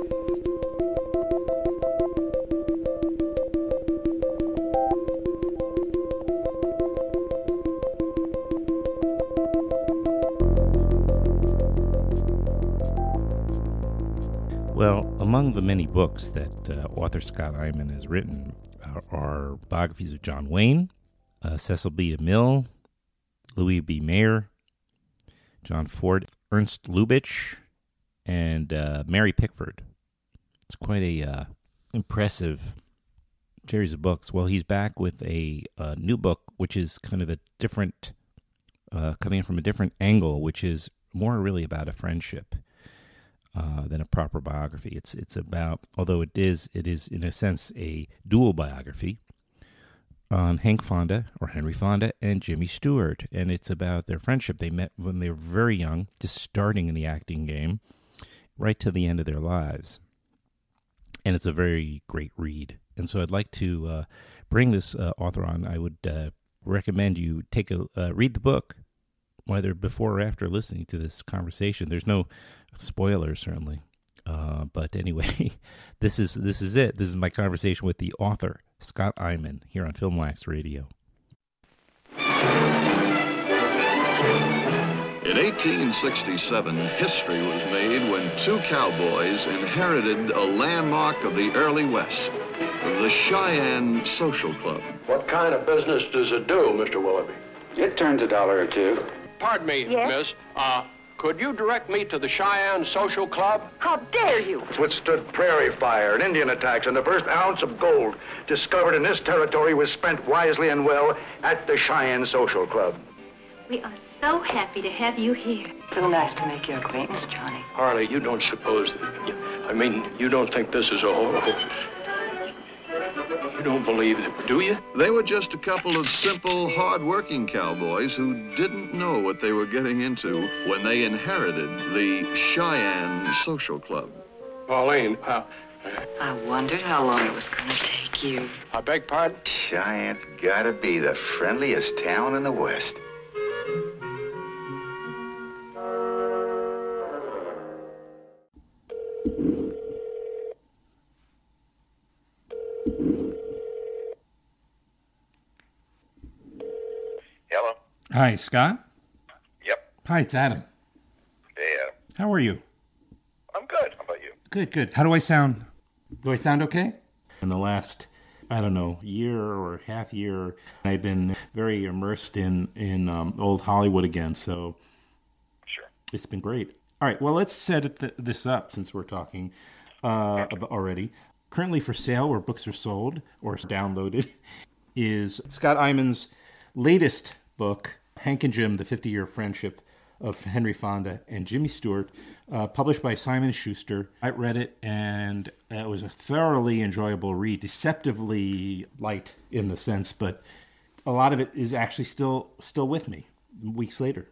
Well, among the many books that uh, author Scott Eyman has written are, are biographies of John Wayne, uh, Cecil B. DeMille, Louis B. Mayer, John Ford, Ernst Lubitsch, and uh, Mary Pickford. It's quite a uh, impressive series of books. Well, he's back with a, uh new book, which is kind of a different, uh, coming in from a different angle, which is more really about a friendship. Uh, than a proper biography. It's it's about, although it is it is in a sense a dual biography on Hank Fonda or Henry Fonda and Jimmy Stewart, and it's about their friendship. They met when they were very young, just starting in the acting game, right to the end of their lives, and it's a very great read. And so I'd like to uh, bring this uh, author on. I would uh, recommend you take a uh, read the book, whether before or after listening to this conversation. There's no spoilers, certainly. Uh, but anyway, this is this is it. This is my conversation with the author, Scott Eyman, here on Film Wax Radio. In eighteen sixty-seven, history was made when two cowboys inherited a landmark of the early West, the Cheyenne Social Club. What kind of business does it do, Mister Willoughby? It turns a dollar or two. Pardon me, Yes? miss. Uh, could you direct me to the Cheyenne Social Club? How dare you? Withstood prairie fire and Indian attacks, and the first ounce of gold discovered in this territory was spent wisely and well at the Cheyenne Social Club. We are so happy to have you here. So nice to make your acquaintance, Johnny. Harley, you don't suppose that... I mean, you don't think this is a horrible... You don't believe it, do you? They were just a couple of simple, hard-working cowboys who didn't know what they were getting into when they inherited the Cheyenne Social Club. Pauline, uh, I wondered how long it was going to take you. I beg pardon? Cheyenne's gotta be the friendliest town in the West. Hello? Hi, Scott. Yep. Hi, it's Adam. Hey, Adam. How are you? I'm good. How about you? Good, good. How do I sound? Do I sound okay? In the last, I don't know, year or half year, I've been very immersed in, in um, old Hollywood again, so Sure. it's been great. All right, well, let's set th- this up since we're talking uh, about already. Currently for sale, where books are sold or downloaded, is Scott Eyman's latest book, Hank and Jim, The fifty-Year Friendship of Henry Fonda and Jimmy Stewart, uh, published by Simon and Schuster. I read it, and it was a thoroughly enjoyable read, deceptively light in the sense, but a lot of it is actually still still with me weeks later.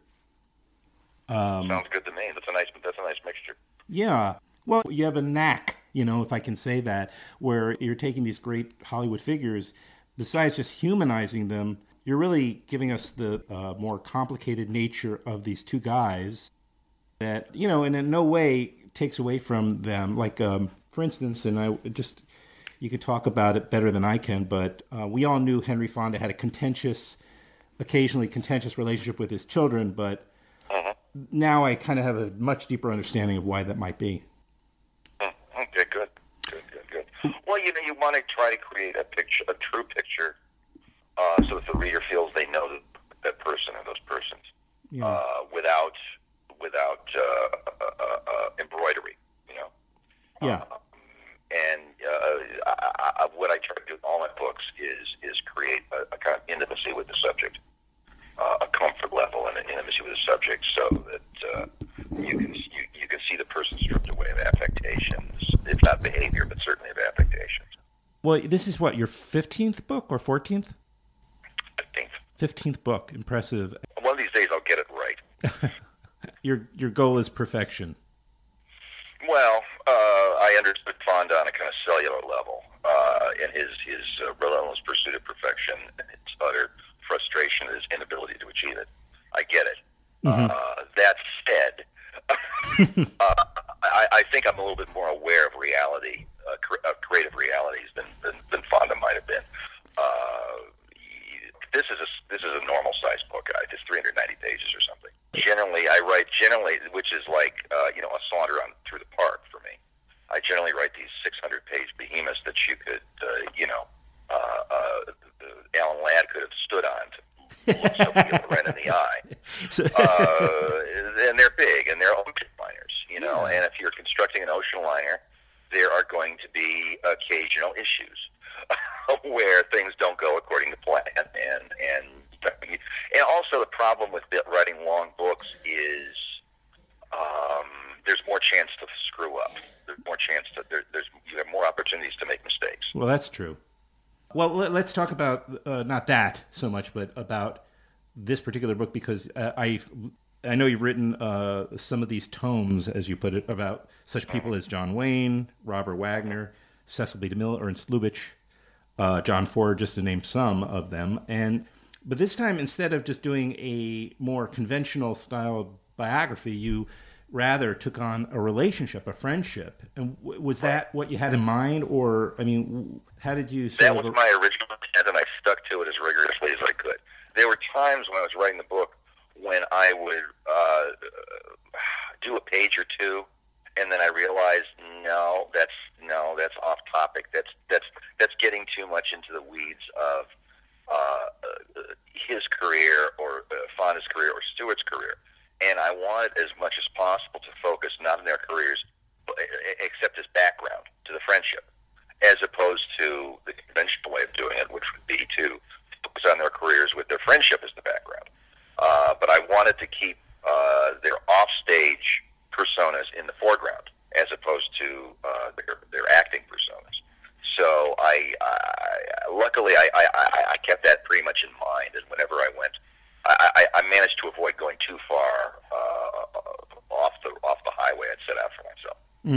Um, Sounds good to me. That's a nice. That's a nice mixture. Yeah. Well, you have a knack, you know, if I can say that, where you're taking these great Hollywood figures, besides just humanizing them, you're really giving us the uh, more complicated nature of these two guys that, you know, and in no way takes away from them. Like, um, for instance, and I just, you could talk about it better than I can, but uh, we all knew Henry Fonda had a contentious, occasionally contentious relationship with his children, but Uh-huh. now I kind of have a much deeper understanding of why that might be. Okay, good, good, good, good. Well, you know, you want to try to create a picture, a true picture, uh, so that the reader feels they know that, that person or those persons, Yeah. uh, without without uh, uh, uh, uh, embroidery. You know. Yeah. Uh, and uh, I, I, what I try to do in all my books is is create a, a kind of intimacy with the subject, uh, a comfort level and an intimacy with the subject, so that uh, you can you, you can see the person stripped away of affectations, if not behavior, but certainly of affectations. Well, this is what, your fifteenth book or fourteenth? Fifteenth. fifteenth book. Impressive. One of these days, I'll get it right. Your your goal is perfection. Well, uh, I understood Fonda on a kind of cellular level, uh, in his his uh, relentless pursuit of perfection and his utter frustration at his inability to achieve it. I get it. Mm-hmm. Uh, that said, uh, I, I think I'm a little bit more aware of reality, uh, cre- of creative realities than, than, than Fonda might have been. Uh, this is a this is a normal sized book. It's three hundred ninety pages or something. Generally, I write generally, which is like uh, you know a saunter on through the park for me. I generally write these six hundred page behemoths that you could uh, you know uh, uh, Alan Ladd could have stood on to look somebody right in the eye. Uh, and they're big, and they're ocean liners, you know. And if you're constructing an ocean liner, there are going to be occasional issues where things don't go according to plan, and and and also the problem with writing long books is um, there's more chance to screw up. There's more chance to there, there's you have more opportunities to make mistakes. Well, that's true. Well, let, let's talk about uh, not that so much, but about this particular book, because uh, I I know you've written uh, some of these tomes, as you put it, about such people as John Wayne, Robert Wagner, Cecil B. DeMille, Ernst Lubitsch, uh, John Ford, just to name some of them. And But this time, instead of just doing a more conventional style biography, you rather took on a relationship, a friendship. And w- was that right. what you had in mind? Or, I mean, how did you sort That of... was my original intent, and I stuck to it as rigorously as I could. There were times when I was writing the book when I would uh, do a page or two, and then I realized, no, that's no, that's off topic. That's that's that's getting too much into the weeds of uh, his career or uh, Fonda's career or Stewart's career. And I wanted as much as possible to focus not on their careers, except as background to the friendship, as opposed to the conventional way of doing it, which would be to focus on their careers with their friendship as the background. Uh, but I wanted to keep uh, their offstage personas in the foreground, as opposed to uh, their, their acting personas. So I, I luckily I, I, I kept that pretty much in mind, and whenever I went, I, I, I managed to avoid going too far uh, off the off the highway I'd set out for myself.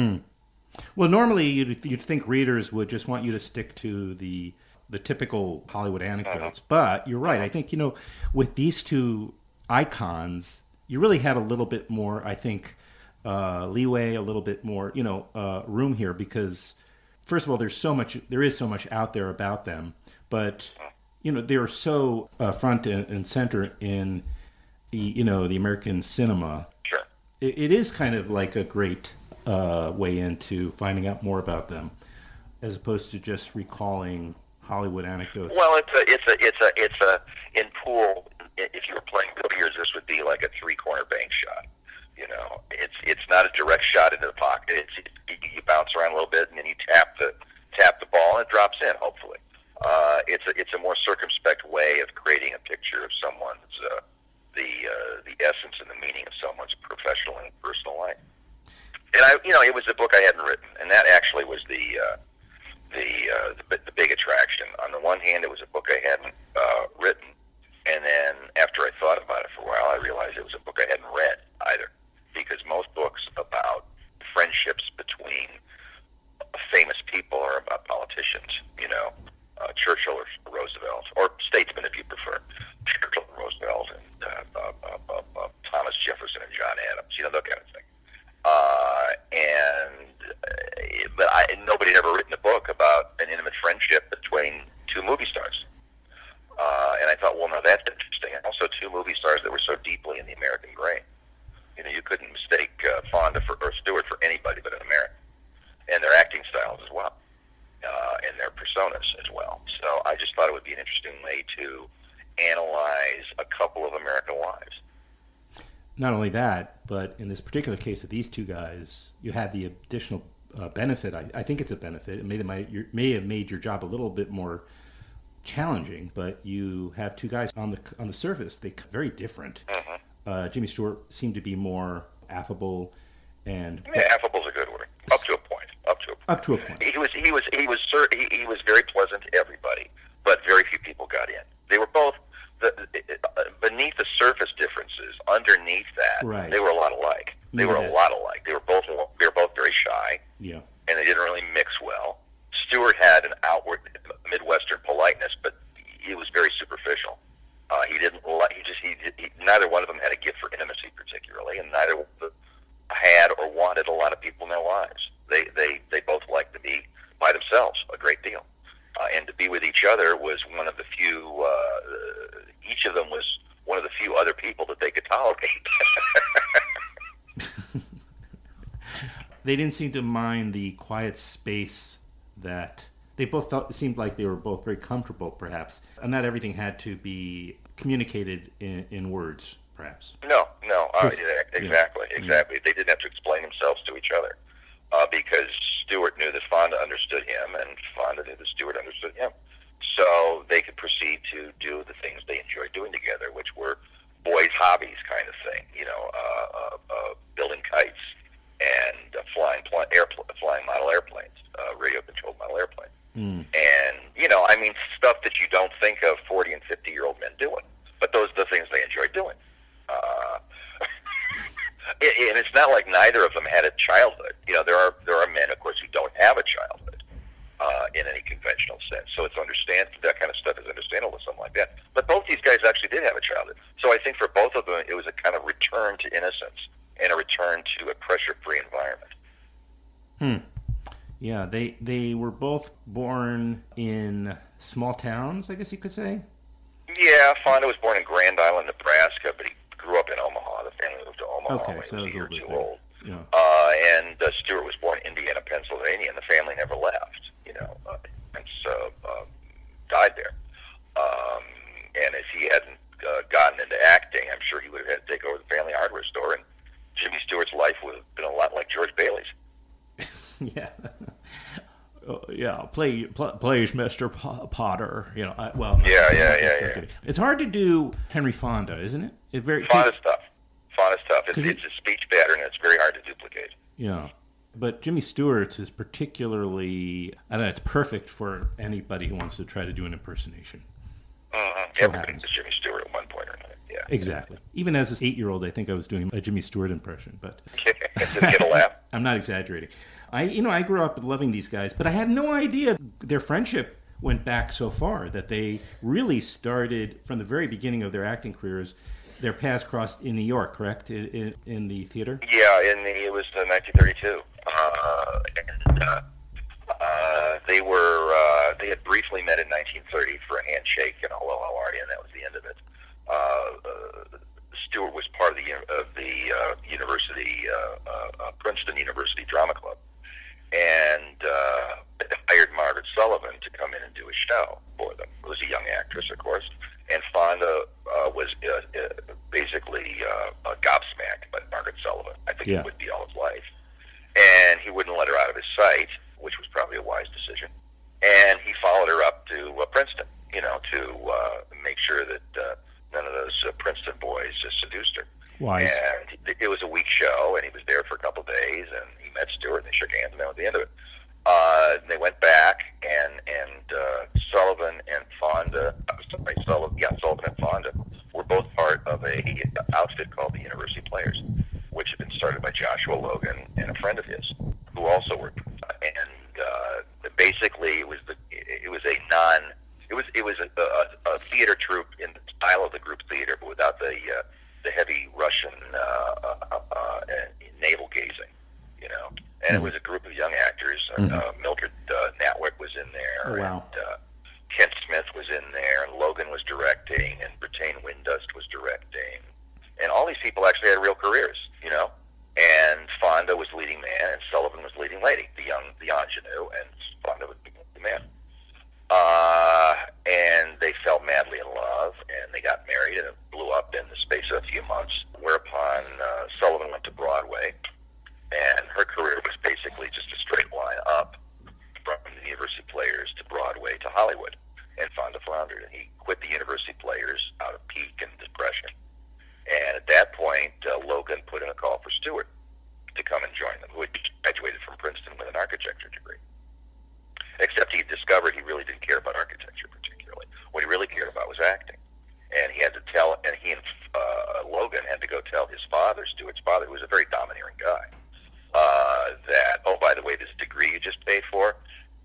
Mm. Well, normally you'd, you'd think readers would just want you to stick to the the typical Hollywood anecdotes, uh-huh. but you're right. I think, you know, with these two icons, you really had a little bit more, I think, uh, leeway, a little bit more, you know, uh, room here, because first of all, there's so much, there is so much out there about them, but you know, they are so uh, front and, and center in the, you know, the American cinema. Sure. It, it is kind of like a great uh, way into finding out more about them, as opposed to just recalling Hollywood anecdotes. Well, it's a, it's a, it's a, it's a, in pool, if you were playing billiards, this would be like a three-corner bank shot. You know, it's it's not a direct shot into the pocket. It's it, you bounce around a little bit, and then you tap the tap the ball, and it drops in, hopefully. Uh, it's a, it's a more circumspect way of creating a picture of someone's uh, the uh, the essence and the meaning of someone's professional and personal life. And I, you know, it was a book I hadn't written, and that actually was the uh, the, uh, the the big attraction. On the one hand, it was a book I hadn't uh, written, and then after I thought about it for a while, I realized it was a book I hadn't read either, because most books about friendships between famous people are about politicians, you know. Uh, Churchill or Roosevelt, or statesmen if you prefer, Churchill and Roosevelt, and uh, uh, uh, uh, Thomas Jefferson and John Adams, you know, that kind of thing. Uh, and uh, but I, nobody had ever written a book about an intimate friendship between two movie stars. Uh, and I thought, well, now that's interesting. And also two movie stars that were so deeply in the American grain. You know, you couldn't mistake uh, Fonda for, or Stewart for anybody but an American, and their acting styles as well. Uh, and their personas as well. So I just thought it would be an interesting way to analyze a couple of American lives. Not only that, but in this particular case of these two guys, you had the additional uh, benefit. I, I think it's a benefit. It made it my, your, may have made your job a little bit more challenging, but you have two guys on the on the surface. They very different. Mm-hmm. Uh, Jimmy Stewart seemed to be more affable, and yeah, affable's a good word. Up to a point. Up to a point. Up to a point. He was he was he was he, he was very pleasant to everybody, but very few people got in. They were both the, uh, beneath the surface differences. Underneath that, right. They were a lot alike. They Maybe were that. a lot alike. They were both they were both very shy. Yeah. And they didn't really mix well. Stewart had an outward Midwestern politeness, but he was very superficial. Uh, he didn't like. He just he, he neither one of them had a gift for intimacy particularly, and neither had or wanted a lot of people in their lives. They they they both liked to be by themselves a great deal, uh, and to be with each other was one of the few. Uh, each of them was one of the few other people that they could tolerate. They didn't seem to mind the quiet space that they both thought. It seemed like they were both very comfortable, perhaps, and not everything had to be communicated in, in words, perhaps. No, no, uh, exactly, yeah. exactly. They didn't have to explain themselves to each other. Uh, because Stewart knew that Fonda understood him, and Fonda knew that Stewart understood him. So they could proceed to do the things they enjoyed doing together, which were boys' hobbies kind of thing. You know, uh, uh, uh, building kites and uh, flying pl- airpl- flying model airplanes, uh, radio-controlled model airplanes. Mm. And, you know, I mean, stuff that you don't think of forty and fifty-year-old men doing. But those are the things they enjoyed doing. Uh, and it's not like neither of them had a childhood. You know, there are there are men, of course, who don't have a childhood uh, in any conventional sense. So it's understand that kind of stuff is understandable, something like that. But both these guys Yeah, they they were both born in small towns, I guess you could say. Yeah, Fonda was born in Grand Island, Nebraska, but he grew up in Omaha. The family moved to Omaha Okay, when he so was it was a year a little too bit old. Yeah. Uh, and uh, Stewart was born in Indiana, Pennsylvania, and the family never left. You know, uh, and so uh, died there. Um, and if he hadn't uh, gotten into acting, I'm sure he would have had to take over the family hardware store, and Jimmy Stewart's life would have been a lot like George Bailey's. Yeah. Uh, yeah, play, play plays Mister P- Potter. You know, I, well. Yeah, I'm yeah, not yeah, joking. yeah. It's hard to do Henry Fonda, isn't it? It very Fonda's tough. Fonda's tough. It's, 'Cause he- it's a speech pattern, and it's very hard to duplicate. Yeah, but Jimmy Stewart's is particularly. I don't know. It's perfect for anybody who wants to try to do an impersonation. Mm-hmm. So Everybody happens. was Jimmy Stewart at one point or another. Yeah. Exactly. Even as an eight-year-old, I think I was doing a Jimmy Stewart impression, but Didn't get a laugh. I'm not exaggerating. I, you know, I grew up loving these guys, but I had no idea their friendship went back so far, that they really started from the very beginning of their acting careers. Their paths crossed in New York, correct? In, in, in the theater? Yeah, in the, it was uh, nineteen thirty-two. Uh, and uh, uh, they were uh, they had briefly met in nineteen thirty for a handshake and hello, how are you? And that was the end of it. Uh, uh, Stewart was part of the of the uh, university, uh, uh, uh, Princeton University Drama Club, and uh, hired Margaret Sullivan to come in and do a show for them. It was a young actress, of course, and Fonda uh, was uh, uh, basically uh, uh, gobsmacked by Margaret Sullivan. I think Yeah. he would be all his life, and he wouldn't let her out of his sight, which was probably a wise decision. And he followed her up to uh, Princeton, you know, to uh, make sure that uh, none of those uh, Princeton boys uh, seduced her. Wise. And it was a week show, and he was there for a couple of days, and he met Stewart, and they shook hands, and that was the end of it. Uh, they went back, and and uh, Sullivan and Fonda, uh, sorry, Sullivan, yeah, Sullivan and Fonda were both part of a outfit called the University Players, which had been started by Joshua Logan and a friend of his, who also worked. And uh, basically, it was the it was a non it was it was a, a, a theater troupe in the style of the group theater, but without the uh, the heavy Russian uh, uh, uh, navel gazing, you know. And mm-hmm. it was a group of young actors. Mm-hmm. Uh, Mildred uh, Natwick was in there. Oh, wow. And, uh, Kent Smith was in there, and Logan was directing, and Brittain Windust was directing. And all these people actually had real careers, you know. And Fonda was leading man, and Sullivan was leading lady, the young, the ingenue, and Fonda was the man. Uh, and they fell madly in love, and they got married, and it blew up in the space of a few months, whereupon uh, Sullivan went to Broadway, and her career was basically just a straight line up from the University Players to Broadway to Hollywood, and Fonda floundered, and he quit the University Players out of pique and depression. And at that point, uh, Logan put in a call for Stewart to come and join them, who had graduated from Princeton with an architecture degree. Except he discovered he really didn't care about architecture particularly. What he really cared about was acting. And he had to tell, and he and uh, Logan had to go tell his father, Stewart's father, who was a very domineering guy, uh, that, oh, by the way, this degree you just paid for,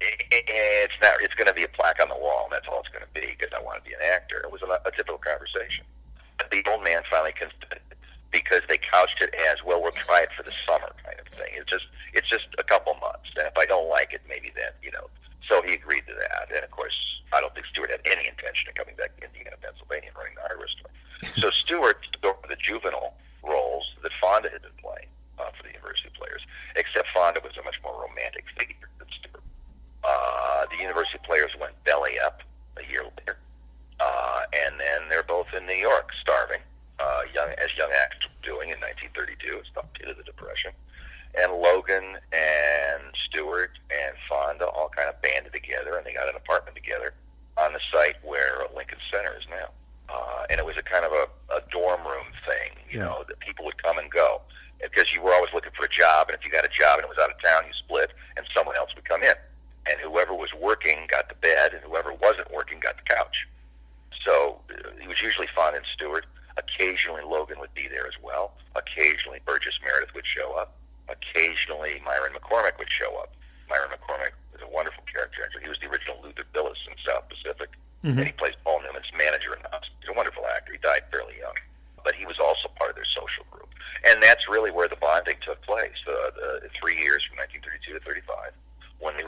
it's not. It's going to be a plaque on the wall, and that's all it's going to be, because I want to be an actor. It was a, a typical conversation. But the old man finally consented, because they couched it as, well, we'll try it for the summer kind of thing. It's just it's just a couple months, and if I don't like it, maybe then, you know. So he agreed to that, and of course, I don't think Stewart had any intention of coming back to Indiana, Pennsylvania, and running the hardware store. So Stewart took over the juvenile roles that Fonda had been playing uh, for the University Players, except Fonda was a much more romantic figure than Stewart. Uh, the University Players went belly up a year later, uh, and then they're both in New York, starving, uh, young as young actors were doing in nineteen thirty-two. It's the pit of the Depression. And Logan and Stewart and Fonda all kind of banded together, and they got an apartment together on the site where Lincoln Center is now. Uh, and it was a kind of a, a dorm room thing, you Yeah. know, that people would come and go. Because you were always looking for a job, and if you got a job and it was out of town, you split, and someone else would come in. And whoever was working got the bed, and whoever wasn't working got the couch. So uh, it was usually Fonda and Stewart. Occasionally Logan would be there as well. Occasionally Burgess Meredith would show up. Occasionally Myron McCormick would show up. Myron McCormick was a wonderful character actor. He was the original Luther Billis in South Pacific, Mm-hmm. and he plays Paul Newman's manager in the house. He's a wonderful actor. He died fairly young, but he was also part of their social group. And that's really where the bonding took place, uh, the three years from nineteen thirty-two to thirty-five, when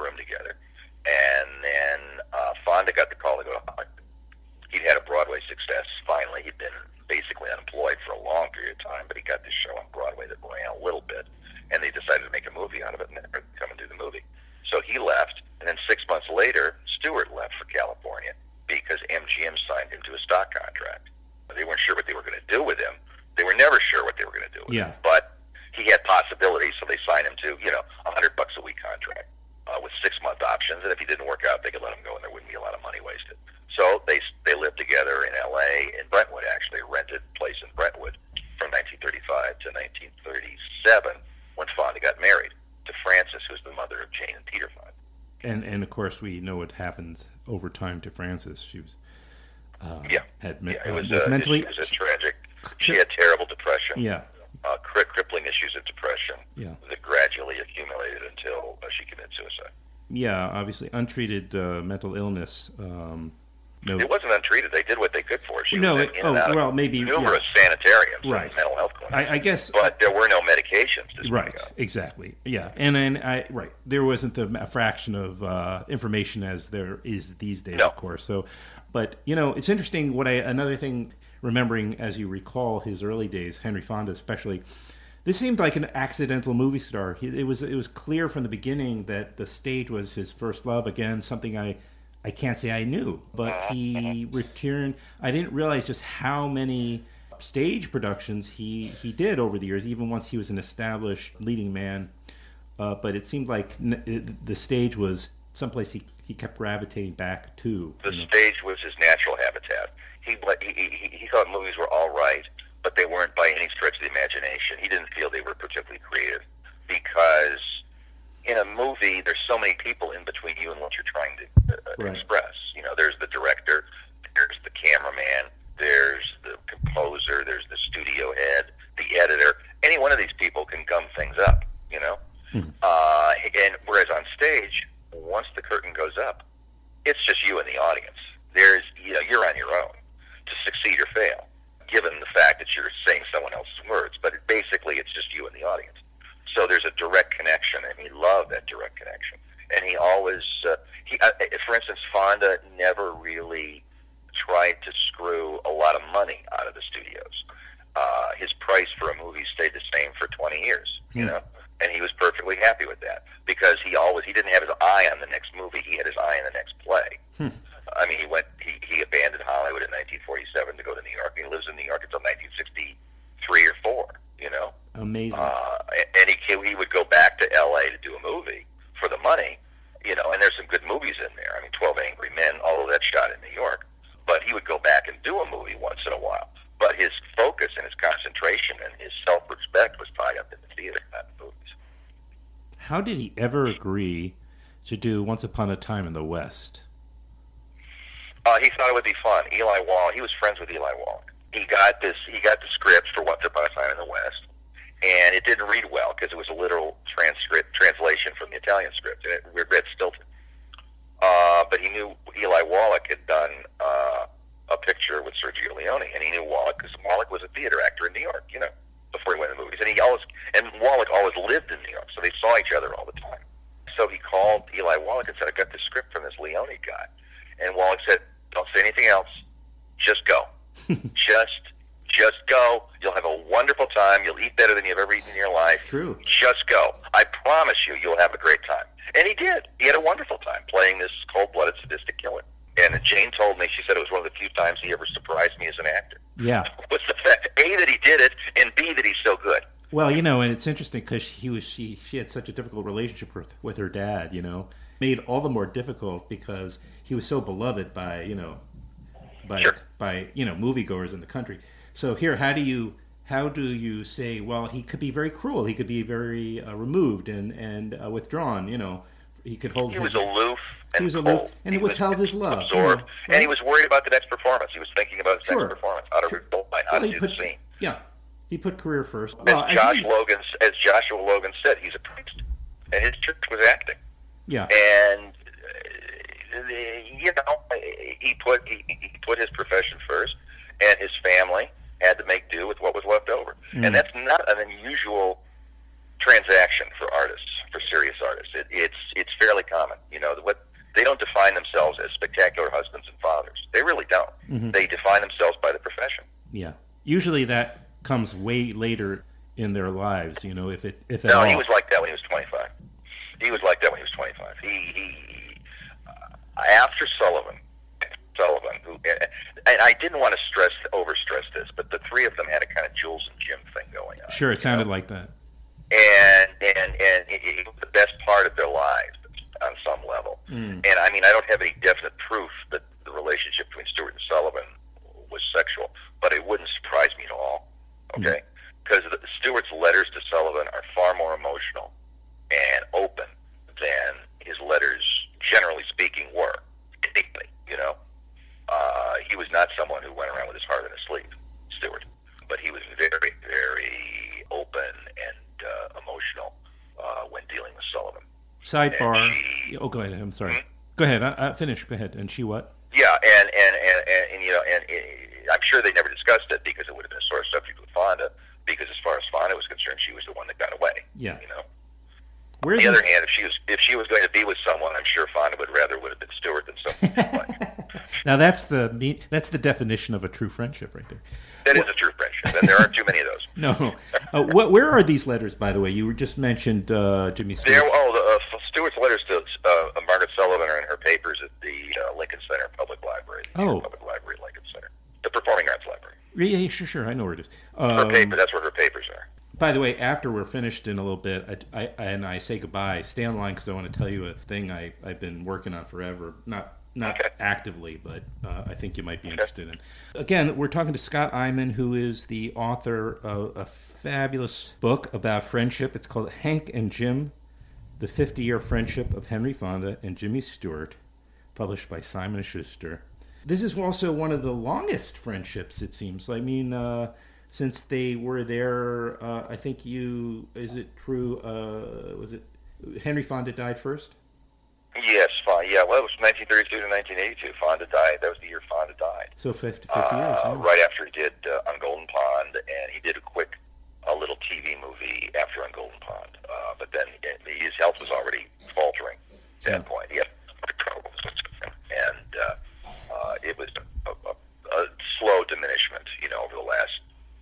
he left, and then six months later, Stewart left for California because M G M signed him to a stock contract. They weren't sure what they were going to do with him. They were never sure what they were going to do with Yeah. him. But he had possibilities, so they signed him to, you know, a hundred bucks a week contract uh, with six month options. And if he didn't work out, they could let him go, and there wouldn't be a lot of money wasted. So they they lived together in L A, in Brentwood, actually, a rented place in Brentwood from nineteen thirty-five to nineteen thirty-seven, when Fonda got married to Frances, who's the mother of Jane and Peter Fonda. And and of course we know what happened over time to Frances. She was uh, Yeah, had me- yeah, it uh, was, was uh, mentally it was a tragic. She had terrible depression. yeah Uh, cri- crippling issues of depression yeah that gradually accumulated until uh, she committed suicide. yeah obviously untreated uh, mental illness. Um, no, It wasn't untreated. They did what they could for her. She No, was it- in, in and oh, out of well, maybe, numerous sanitariums Right. and mental health clinics. I, I guess But there were no medications to speak right of. exactly yeah and then I right there wasn't the a fraction of uh, information as there is these days, No. of course. So, but you know, it's interesting. What I another thing, remembering as you recall his early days, Henry Fonda especially. This seemed like an accidental movie star. He, it was it was clear from the beginning that the stage was his first love. Again, something I I can't say I knew, but he returned. I didn't realize just how many stage productions he, he did over the years, even once he was an established leading man. Uh, but it seemed like n- it, the stage was someplace he, he kept gravitating back to. The you know. stage was his natural habitat. He, he, he, he thought movies were all right, but they weren't by any stretch of the imagination. He didn't feel they were particularly creative because in a movie, there's so many people in between you and what you're trying to uh, Right. express. You know, there's the director, there's the cameraman, there's the composer, there's the studio head, the editor. Any one of these people can gum things up, you know? Hmm. Uh, and whereas on stage, once the curtain goes up, it's just you and the audience. There's, you know, you're on your own to succeed or fail, given the fact that you're saying someone else's words. But it, basically, it's just you and the audience. So there's a direct connection, and he loved that direct connection. And he always, uh, he, uh, for instance, Fonda never really tried to screw a lot of money out of the studios. Uh, his price for a movie stayed the same for twenty years, you Hmm. know, and he was perfectly happy with that because he always, he didn't have his eye on the next movie. He had his eye on the next play. Hmm. I mean, he went, he, he abandoned Hollywood in nineteen forty-seven to go to New York. He lives in New York until nineteen sixty-three or four, you know. Amazing. Uh, and he he would go back to L A to do a movie for the money, you know. And there's some good movies in there. I mean, twelve Angry Men, although that's shot in New York. But he would go back and do a movie once in a while. But his focus and his concentration and his self-respect was tied up in the theater, not in movies. How did he ever agree to do Once Upon a Time in the West? Uh, he thought it would be fun. Eli Wallach, he was friends with Eli Wallach. He got this. He got the script for Once Upon a Time in the West, and it didn't read well because it was a literal transcript translation from the Italian script, and it read stilted. Uh, but he knew Eli Wallach had done uh, a picture with Sergio Leone, and he knew Wallach because Wallach was a theater actor in New York, you know, before he went to the movies. And he always and Wallach always lived in New York, so they saw each other all the time. So he called Eli Wallach and said, "I got this script from this Leone guy," and Wallach said, "Don't say anything else. Just go. just, just go. You'll have a wonderful time. You'll eat better than you've ever eaten in your life. True. Just go. I promise you, you'll have a great time." And he did. He had a wonderful time playing this cold-blooded, sadistic killer. And Jane told me, she said it was one of the few times he ever surprised me as an actor. Yeah. Was the fact, A, that he did it, and B, that he's so good. Well, you know, and it's interesting because he was she she had such a difficult relationship with with her dad. You know, made all the more difficult because he was so beloved by you know, by Sure. by you know moviegoers in the country. So here, how do you how do you say? Well, he could be very cruel. He could be very uh, removed and and uh, withdrawn. You know, he could hold. He his, was aloof and He was cold. aloof, and he was withheld his love, Absorbed, you know, and right? he was worried about the next performance. He was thinking about his Sure. next performance, how to rebuild by how Well, to he do put, the scene. yeah, he put career first. As Well, I Josh think- Logan, as Joshua Logan said, he's a priest, and his church was acting. yeah, And uh, you know, he put he, he put his profession first, and his family had to make do with what was left over. Mm. And that's not an unusual transaction for artists, for serious artists. It, it's it's fairly common. You know, what they don't define themselves as spectacular husbands and fathers. They really don't. Mhm. They define themselves by the profession. yeah. Usually that comes way later in their lives. You know, if it if at No, all. he was like that when he was twenty-five. He was like that when he was twenty-five. seventy-five. He, he uh, after Sullivan, Sullivan, who, and I didn't want to stress, overstress this, but the three of them had a kind of Jules and Jim thing going on. Sure, it sounded know? like that. And and and it, it was the best part of their lives on some level. Mm. And I mean, I don't have any definite proof that the relationship between Stewart and Sullivan was sexual, but it wouldn't surprise me at all. Okay, because mm. Stewart's letters to Sullivan are far more emotional and open than his letters, generally speaking, were. You know, uh, he was not someone who went around with his heart in his sleeve, Stewart, but he was very, very open and uh, emotional uh, when dealing with Sullivan. Sidebar. She, oh, go ahead. I'm sorry. Hmm? Go ahead. I, I finish. Go ahead. And she what? Yeah, and and, and, and, and you know, and, and I'm sure they never discussed it because it would have been a sore subject with Fonda. Because as far as Fonda was concerned, she was the one that got away. Yeah. You know. Where's On the this? other hand, if she was if she was going to be with someone, I'm sure Fonda would rather would have been Stewart than someone like. Now that's the that's the definition of a true friendship, right there. That well, is a true friendship, and there aren't too many of those. No. Uh, what, where are these letters, by the way? You were just mentioned uh, Jimmy Stewart. There, oh, the, uh, Stewart's letters to uh, Margaret Sullivan are in her papers at the uh, Lincoln Center Public Library. The oh. Public Library, Lincoln Center. The Performing Arts Library. Yeah, yeah, sure, sure. I know where it is. Um, her paper, that's where her papers are. By the way, after we're finished in a little bit, I, I, and I say goodbye, stay online because I want to tell you a thing I, I've been working on forever. Not not okay. actively, but uh, I think you might be okay. interested in. Again, we're talking to Scott Eyman, who is the author of a fabulous book about friendship. It's called Hank and Jim, The fifty-Year Friendship of Henry Fonda and Jimmy Stewart, published by Simon and Schuster. This is also one of the longest friendships, it seems. I mean... Uh, Since they were there, uh, I think you, is it true, uh, was it, Henry Fonda died first? Yes, yeah, well, it was nineteen thirty-two to nineteen eighty-two. Fonda died, that was the year Fonda died. So fifty, fifty years, uh, yeah. Right after he did uh, On Golden Pond, and he did a quick, a little T V movie after On Golden Pond. Uh, but then his health was already faltering at that yeah. point. He had trouble. And uh, uh, it was a, a, a slow diminishment, you know, over the last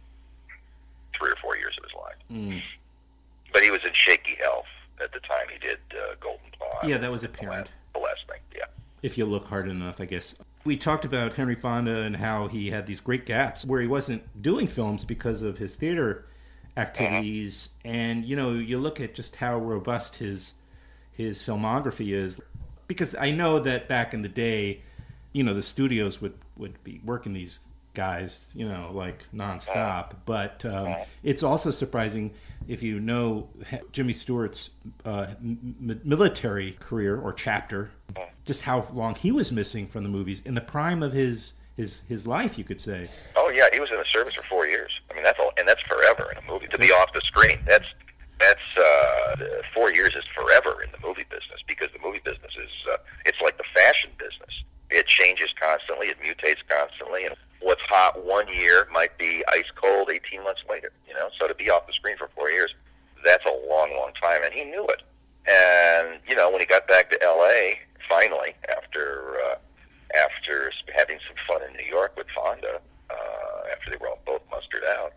three or four years of his life. Mm. But he was in shaky health at the time he did uh, Golden Pond. Yeah, that was apparent. The last, the last thing, yeah. If you look hard enough, I guess. We talked about Henry Fonda and how he had these great gaps where he wasn't doing films because of his theater activities. Mm-hmm. And, you know, you look at just how robust his his filmography is. Because I know that back in the day, you know, the studios would, would be working these guys, you know, like nonstop. But um, it's also surprising if you know Jimmy Stewart's uh, m- military career or chapter, just how long he was missing from the movies in the prime of his his his life, you could say. Oh yeah, he was in the service for four years. I mean, that's all, and that's forever in a movie to be off the screen. That's that's uh, four years is forever in the movie business because the movie business is uh, it's like the fashion business. It changes constantly. It mutates constantly, and what's hot one year might be ice cold eighteen months later, you know? So to be off the screen for four years, that's a long, long time, and he knew it. And, you know, when he got back to L A, finally, after uh, after having some fun in New York with Fonda, uh, after they were all both mustered out,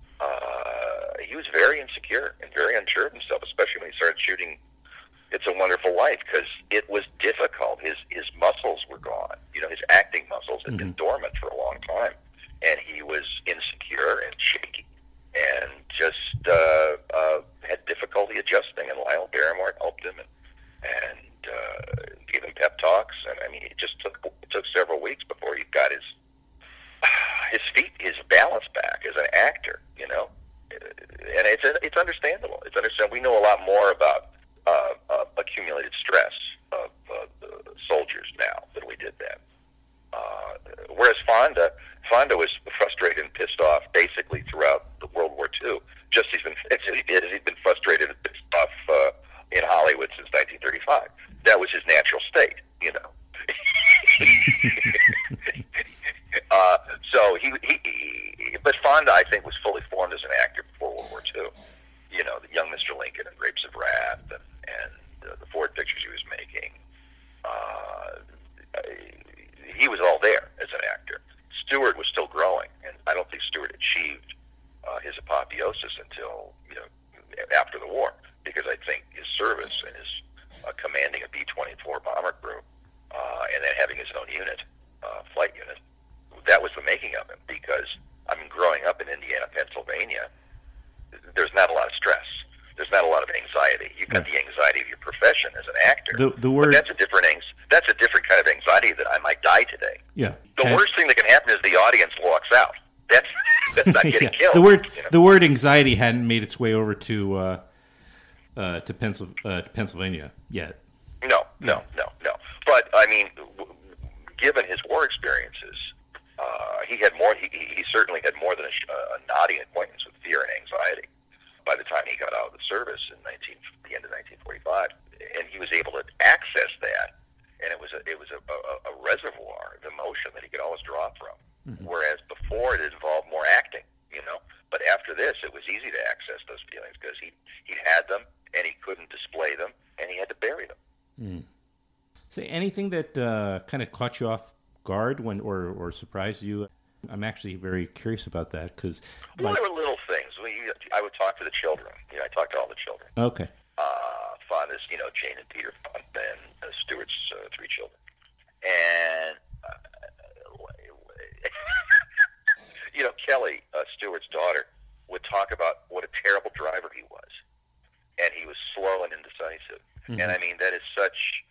uh, he was very insecure and very unsure of himself, especially when he started shooting It's a Wonderful Life, because it was difficult. His his muscles were gone. You know, his acting muscles had mm-hmm. been dormant for a long time, and he was insecure and shaky, and just uh, uh, had difficulty adjusting. And Lionel Barrymore helped him and and uh, gave him pep talks. And I mean, it just took it took several weeks before he got his his feet, his balance back as an actor. You know, and it's it's understandable. It's understandable. We know a lot more about Uh, uh, accumulated stress of uh, the soldiers now than we did then. Uh, whereas Fonda, Fonda was frustrated and pissed off basically throughout the World War Two, just as he's been, as he did, as he'd been frustrated and pissed off uh, in Hollywood since nineteen thirty-five. That was his natural state, you know. uh, so he, he, he, but Fonda, I think, was fully formed as an actor before World War Two. You know, the Young Mister Lincoln and Grapes of Wrath and, and uh, the Ford pictures he was making. Uh, he was all there as an actor. Stewart was still growing, and I don't think Stewart achieved uh, his apotheosis until, you know, after the war, because I think his service and his uh, commanding of B his own unit, uh, flight unit. That was the making of him, because, I mean, growing up in Indiana, Pennsylvania, there's not a lot of stress. There's not a lot of anxiety. You've got yeah. the anxiety of your profession as an actor. The, the word... But that's a different that's a different kind of anxiety that I might die today. Yeah. The and... worst thing that can happen is the audience walks out. That's that's not getting yeah. killed. The word you know? the word anxiety hadn't made its way over to uh, uh, to, Pencil, uh, to Pennsylvania yet. No, no, no, no. But I mean, w- given his war experiences, uh, he had more. He, he certainly had more than a, a nodding acquaintance with fear and anxiety by the time he got out of the service in nineteen, the end of nineteen forty-five, and he was able to access that, and it was a, it was a, a, a reservoir of emotion that he could always draw from. Mm-hmm. Whereas before it involved more acting, you know. But after this, it was easy to access those feelings because he he had them and he couldn't display them, and he had to bury them. Mm. Say anything that uh, kind of caught you off guard when, or or surprised you. I'm actually very curious about that because well, like... there were little things. We, I would talk to the children. You know, I talked to all the children. Okay. Uh, Fonda's, you know, Jane and Peter Fonda and uh, Stewart's uh, three children, and uh, you know, Kelly, uh, Stewart's daughter, would talk about what a terrible driver he was, and he was slow and indecisive. Mm-hmm. And I mean, that is such.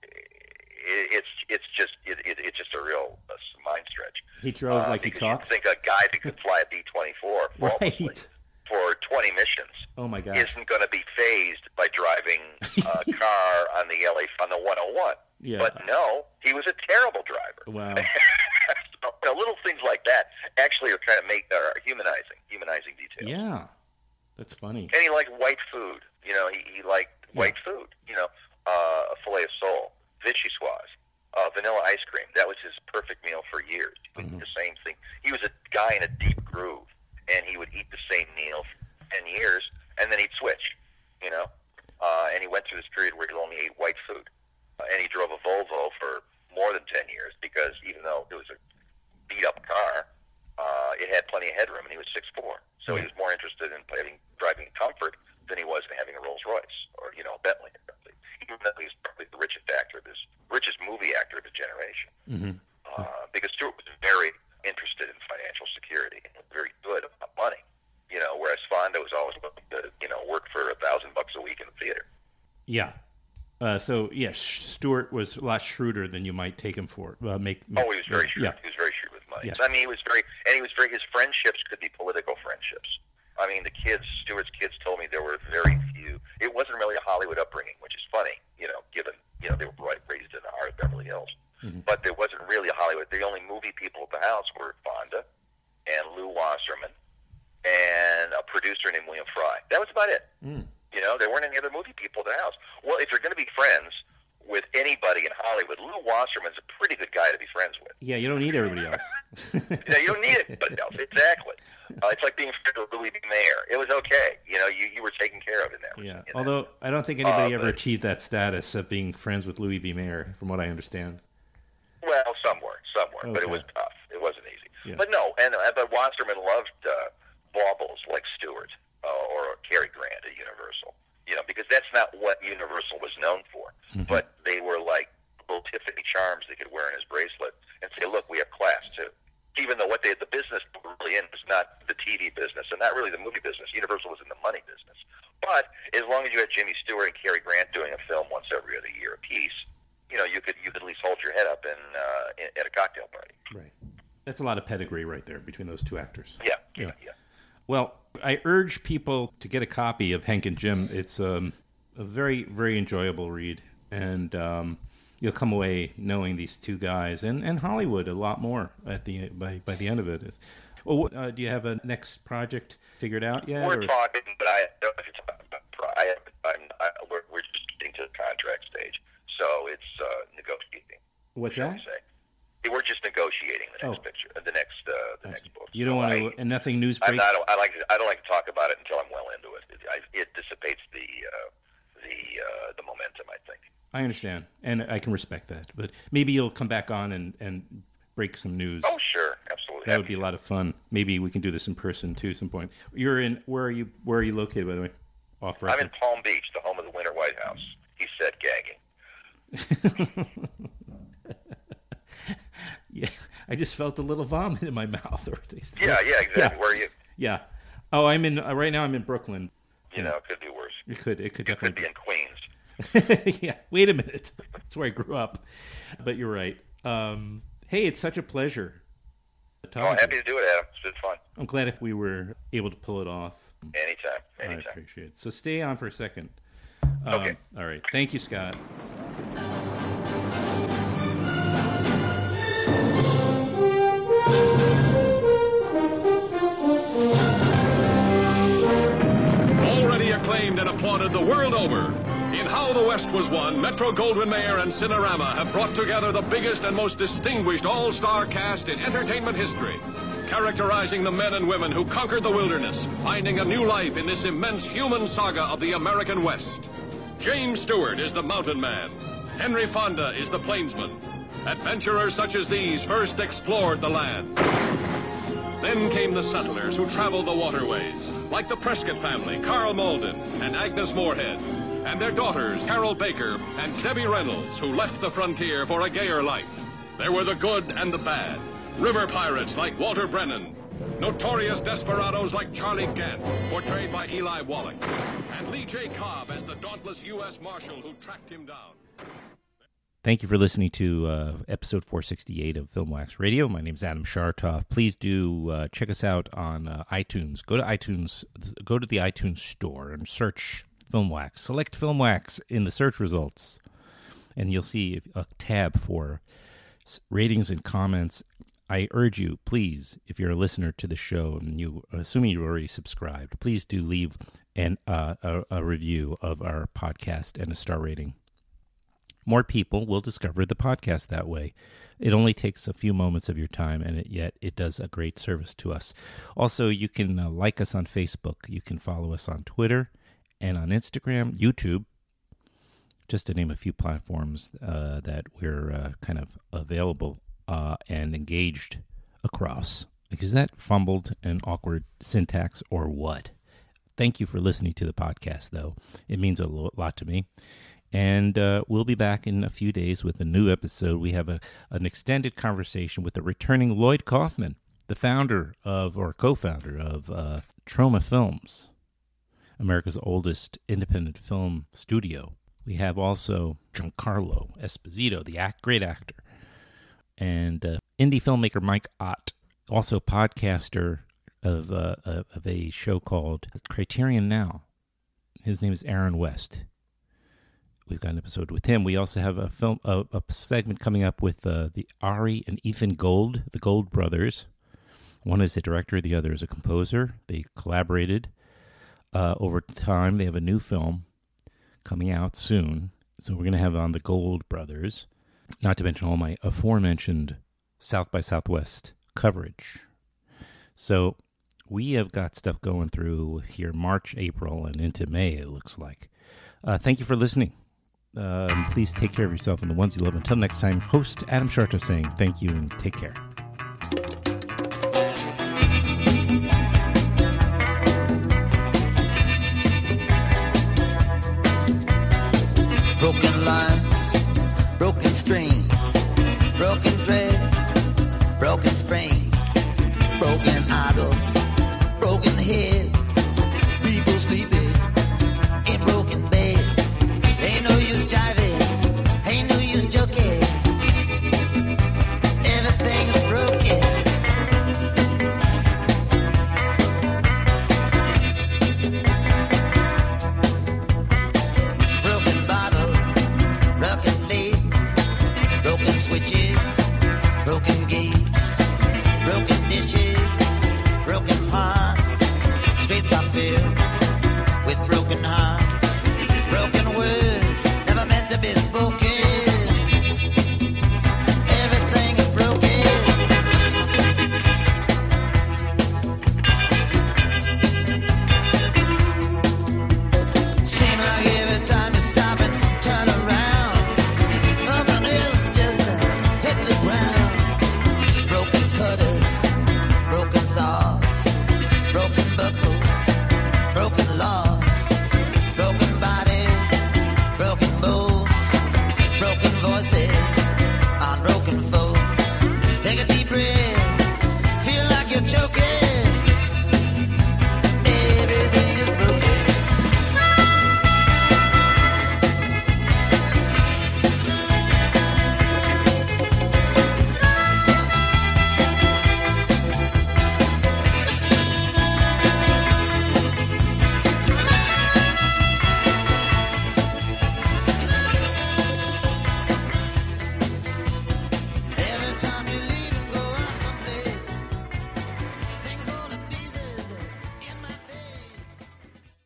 It's it's just it, it, it's just a real uh, mind stretch. He drove uh, like he talked. Think a guy that could fly a B twenty-four flawlessly right. for twenty missions. Oh my God! Isn't going to be phased by driving a car on the L A on the one oh one. Yeah. But no, he was a terrible driver. Wow. So, you know, little things like that actually are kind of make are humanizing, humanizing details. Yeah, that's funny. And he liked white food. You know, he, he liked yeah. white food. You know, uh, a fillet of sole, vichyssoise, uh, vanilla ice cream. That was his perfect meal for years. He would Mm-hmm. eat the same thing. He was a guy in a deep groove, and he would eat the same meal for ten years, and then he'd switch. You know, uh, and he went through this period where he only ate white food, uh, and he drove a Volvo for more than ten years because even though it was a beat-up car, uh, it had plenty of headroom, and he was six foot four. So yeah. he was more interested in having, driving comfort than he was in having a Rolls-Royce or, you know, a Bentley or something. Even though he's probably the richest actor of his, richest movie actor of his generation. Mm-hmm. Uh, because Stewart was very interested in financial security and was very good about money. You know, whereas Fonda was always looking to, you know, work for a thousand bucks a week in the theater. Yeah. Uh, so yes, Stewart was a lot shrewder than you might take him for. Uh, make, make oh, he was very shrewd. Yeah. He was very shrewd with money. Yeah. I mean, he was very, and he was very. His friendships could be political friendships. I mean, the kids, Stewart's kids, told me there were very few. It wasn't really a Hollywood upbringing, which is funny, you know, given you know they were raised in the heart of Beverly Hills. Mm-hmm. But there wasn't really a Hollywood. The only movie people at the house were Fonda and Lou Wasserman and a producer named William Fry. That was about it. Mm. You know, there weren't any other movie people at the house. Well, if you're going to be friends with anybody in Hollywood, Lou Wasserman's a pretty good guy to be friends with. Yeah, you don't need everybody else. No, you don't need anybody else. Exactly. Uh, it's like being friends with Louis B. Mayer. It was okay. You know, you, you were taken care of in that. Yeah. In Although that. I don't think anybody uh, ever but, achieved that status of being friends with Louis B. Mayer, from what I understand. Well, some were, some were, okay. but it was tough. It wasn't easy. Yeah. But no, and uh, but Wasserman loved uh, baubles like Stewart uh, or Cary Grant at Universal. You know, because that's not what Universal was known for. Mm-hmm. But they were like little Tiffany charms they could wear in his bracelet and say, look, we have class too. Even though what they the business they were really in was not the T V business and not really the movie business. Universal was in the money business. But as long as you had Jimmy Stewart and Cary Grant doing a film once every other year apiece, you know, you could you could at least hold your head up in, uh, in at a cocktail party. Right. That's a lot of pedigree right there between those two actors. Yeah, yeah, yeah. Well, I urge people to get a copy of Hank and Jim. It's um, a very, very enjoyable read, and um, you'll come away knowing these two guys and, and Hollywood a lot more at the by by the end of it. Well, uh, do you have a next project figured out yet? We're or? talking, but I don't know if you're talking about. I, I'm, I, we're, we're just getting to the contract stage, so it's uh, negotiating. What's that? Say. We're just negotiating the next oh. picture, uh, the next, uh, the next book. You don't so want I, to, and nothing news. I'm not, I like. To, I don't like to talk about it until I'm well into it. It, I, it dissipates the, uh, the, uh, the momentum. I think. I understand, and I can respect that. But maybe you'll come back on and, and break some news. Oh, sure, absolutely. That would be a lot of fun. Maybe we can do this in person too, at some point. You're in. Where are you? Where are you located, by the way? Off record. I'm in Palm Beach, the home of the Winter White House. He said, gagging. Yeah, I just felt a little vomit in my mouth. Or yeah, yeah, exactly. Yeah. Where are you? Yeah. Oh, I'm in uh, right now. I'm in Brooklyn. You know, it could be worse. It could. It could you definitely could be in Queens. Yeah. Wait a minute. That's where I grew up. But you're right. Um, hey, it's such a pleasure. Oh, happy to do it, Adam. It's been fun. I'm glad if we were able to pull it off. Anytime. Anytime. I appreciate it. So stay on for a second. Okay. Um, all right. Thank you, Scott. Already acclaimed and applauded the world over. In How the West Was Won, Metro-Goldwyn-Mayer and Cinerama have brought together the biggest and most distinguished all-star cast in entertainment history, characterizing the men and women who conquered the wilderness, finding a new life in this immense human saga of the American West. James Stewart is the mountain man. Henry Fonda is the plainsman. Adventurers such as these first explored the land. Then came the settlers who traveled the waterways, like the Prescott family, Carl Malden and Agnes Moorehead, and their daughters, Carol Baker and Debbie Reynolds, who left the frontier for a gayer life. There were the good and the bad, river pirates like Walter Brennan, notorious desperados like Charlie Gant, portrayed by Eli Wallach, and Lee J. Cobb as the dauntless U S Marshal who tracked him down. Thank you for listening to uh, episode four sixty-eight of Film Wax Radio. My name is Adam Chartoff. Please do uh, check us out on uh, iTunes. Go to iTunes, go to the iTunes store and search Film Wax. Select Film Wax in the search results, and you'll see a tab for ratings and comments. I urge you, please, if you're a listener to the show, and you, assuming you're already subscribed, please do leave an, uh, a, a review of our podcast and a star rating. More people will discover the podcast that way. It only takes a few moments of your time, and it, yet it does a great service to us. Also, you can uh, like us on Facebook. You can follow us on Twitter and on Instagram, YouTube, just to name a few platforms uh, that we're uh, kind of available uh, and engaged across. Is that fumbled and awkward syntax or what? Thank you for listening to the podcast, though. It means a lot to me. And uh, we'll be back in a few days with a new episode. We have a, an extended conversation with the returning Lloyd Kaufman, the founder of, or co-founder of uh, Troma Films, America's oldest independent film studio. We have also Giancarlo Esposito, the act, great actor, and uh, indie filmmaker Mike Ott, also podcaster of, uh, of a show called Criterion Now. His name is Aaron West. We've got an episode with him. We also have a film, a, a segment coming up with uh, the Ari and Ethan Gold, the Gold brothers. One is a director, the other is a composer. They collaborated uh, over time. They have a new film coming out soon. So we're going to have on the Gold brothers, not to mention all my aforementioned South by Southwest coverage. So we have got stuff going through here March, April, and into May, it looks like. Uh, thank you for listening. Um, please take care of yourself and the ones you love. Until next time, host Adam Chartoff saying thank you and take care. Broken lines, broken strings, broken threads, broken springs, broken idols, broken heads, people sleeping in broken beds. Ain't no use jiving, ain't no use joking. Everything is broken. Broken bottles, broken plates, broken switches, broken gates, broken dishes, broken pots. Streets are filled with broken hearts, broken words never meant to be spoken.